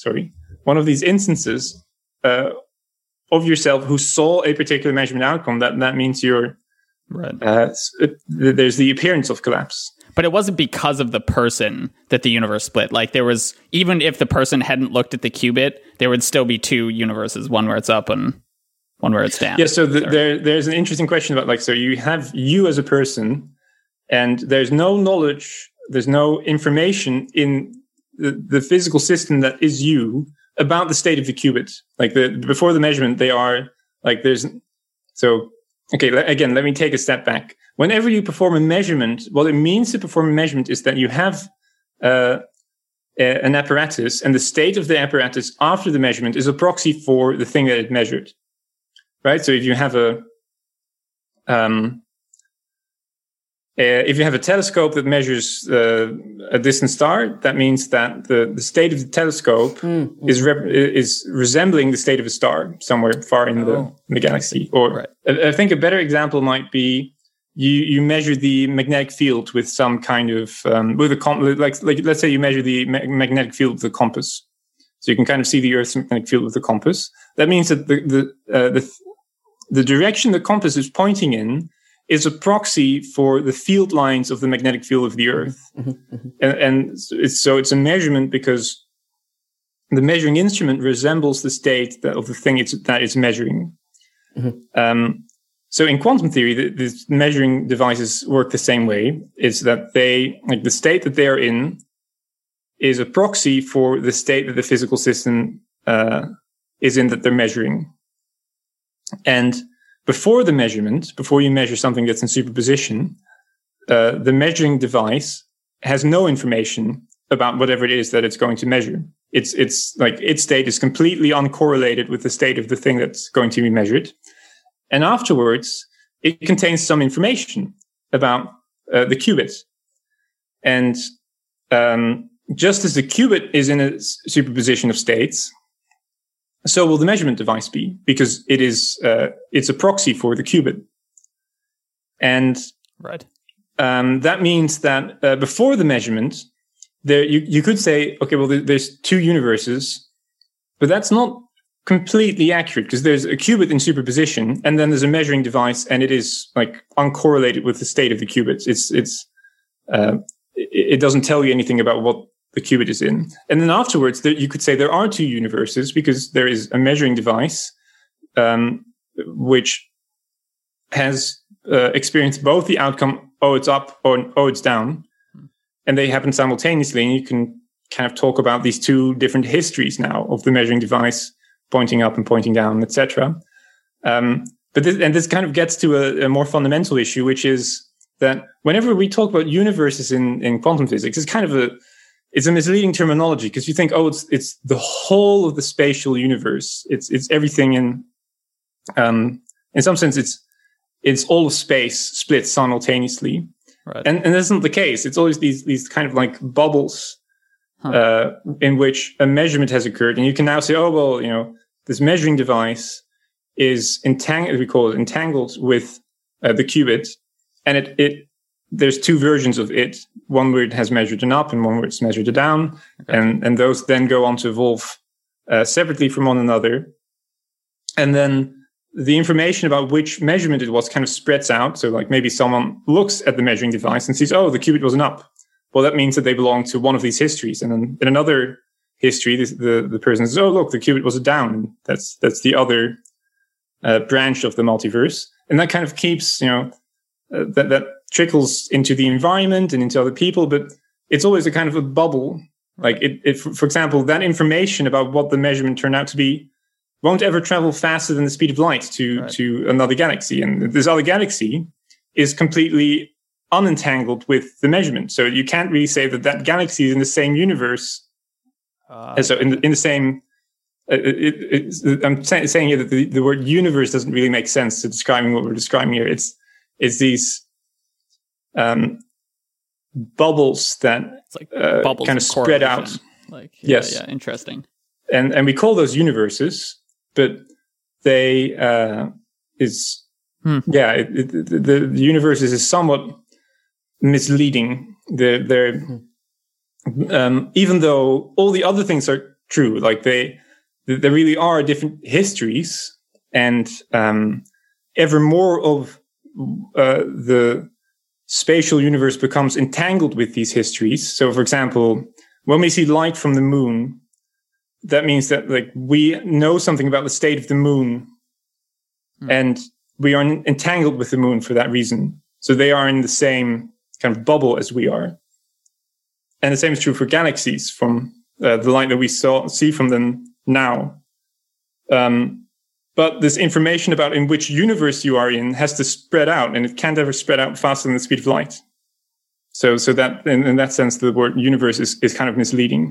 of yourself who saw a particular measurement outcome. That means you're right. There's the appearance of collapse. But it wasn't because of the person that the universe split. Like there was, even if the person hadn't looked at the qubit, there would still be two universes, one where it's up and one where it's down. Yeah, so there's an interesting question about, like, so you have you as a person, and there's no knowledge, there's no information in the physical system that is you about the state of the qubit. Like before the measurement, they are like okay, again, let me take a step back. Whenever you perform a measurement, what it means to perform a measurement is that you have an apparatus, and the state of the apparatus after the measurement is a proxy for the thing that it measured. Right? So if you have a telescope that measures a distant star, that means that the state of the telescope is resembling the state of a star somewhere far in the galaxy. Or right. I think a better example might be you measure the magnetic field with some kind of like let's say you measure the magnetic field with a compass, so you can kind of see the Earth's magnetic field with the compass. That means that the direction the compass is pointing in is a proxy for the field lines of the magnetic field of the Earth. And it's a measurement because the measuring instrument resembles the state of the thing that it's measuring. So in quantum theory, the measuring devices work the same way. It's that the state that they are in is a proxy for the state that the physical system is in that they're measuring. And before the measurement, before you measure something that's in superposition, the measuring device has no information about whatever it is that it's going to measure. It's like its state is completely uncorrelated with the state of the thing that's going to be measured. And afterwards, it contains some information about the qubit. And just as the qubit is in a superposition of states, so will the measurement device be, because it's a proxy for the qubit. And right. That means that before the measurement, you could say, okay, well, there's two universes, but that's not completely accurate, because there's a qubit in superposition, and then there's a measuring device, and it is like uncorrelated with the state of the qubits. It doesn't tell you anything about what the qubit is in. And then afterwards, you could say there are two universes, because there is a measuring device, which has experienced both the outcome, oh, it's up, or oh, it's down, and they happen simultaneously. And you can kind of talk about these two different histories now of the measuring device pointing up and pointing down, etc. But this kind of gets to a more fundamental issue, which is that whenever we talk about universes in quantum physics, it's a misleading terminology, because you think, oh, it's the whole of the spatial universe. It's everything in some sense, it's all of space split simultaneously. Right. And that's not the case. It's always these kind of like bubbles in which a measurement has occurred. And you can now say, oh, well, this measuring device is entangled with the qubit. And there's two versions of it. One where it has measured an up and one where it's measured a down. Okay. And those then go on to evolve separately from one another. And then the information about which measurement it was kind of spreads out. So like maybe someone looks at the measuring device and sees, oh, the qubit was an up. Well, that means that they belong to one of these histories. And then in another history, the person says, oh, look, the qubit was a down. That's the other branch of the multiverse. And that kind of keeps, that trickles into the environment and into other people, but it's always a kind of a bubble. Like for example, that information about what the measurement turned out to be won't ever travel faster than the speed of light to another galaxy. And this other galaxy is completely unentangled with the measurement. So you can't really say that galaxy is in the same universe. And so in the same, I'm saying here that the word universe doesn't really make sense to describing what we're describing here. It's these bubbles that bubbles kind of spread out. Yes. Yeah, interesting. And we call those universes, but they the universes is somewhat misleading. They're even though all the other things are true, like there really are different histories, and ever more of the spatial universe becomes entangled with these histories. So, for example, when we see light from the moon, that means that like we know something about the state of the moon, and we are entangled with the moon for that reason. So they are in the same kind of bubble as we are. And the same is true for galaxies from the light that we see from them now. But this information about in which universe you are in has to spread out, and it can't ever spread out faster than the speed of light. So that in that sense, the word universe is kind of misleading.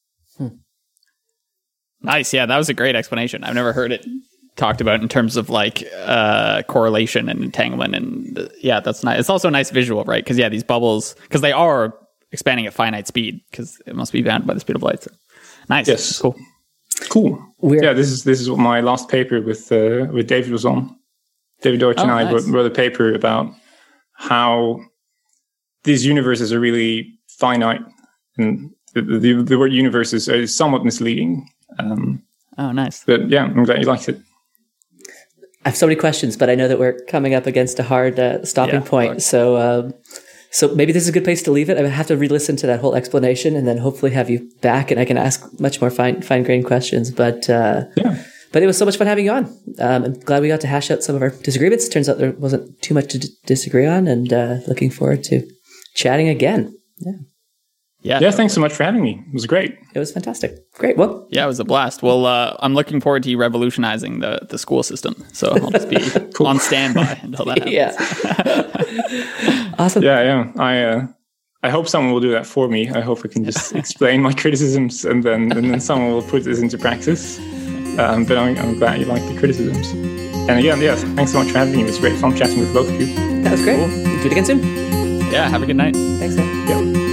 Nice. Yeah, that was a great explanation. I've never heard it talked about in terms of like correlation and entanglement. And yeah, that's nice. It's also a nice visual, right? Because these bubbles, because they are expanding at finite speed, because it must be bounded by the speed of light. So nice. Yes. Cool. This is what my last paper with David was on. David Deutsch and I wrote a paper about how these universes are really finite, and the word universes is somewhat misleading. Nice. But yeah, I'm glad you liked it. I have so many questions, but I know that we're coming up against a hard stopping point. So maybe this is a good place to leave it. I have to re-listen to that whole explanation and then hopefully have you back and I can ask much more fine-grained questions. But it was so much fun having you on. I'm glad we got to hash out some of our disagreements. Turns out there wasn't too much to disagree on, and looking forward to chatting again. Yeah, thanks so much for having me. It was great. It was fantastic. Great. Well, yeah, it was a blast. Well, I'm looking forward to you revolutionizing the school system. So I'll just be on standby until that happens. Yeah. Awesome. Yeah. I hope someone will do that for me. I hope I can just explain my criticisms and then someone will put this into practice. But I'm glad you like the criticisms. And again, thanks so much for having me. It was great fun chatting with both of you. That was great. Cool. Do it again soon. Yeah, have a good night. Thanks, man. Yeah.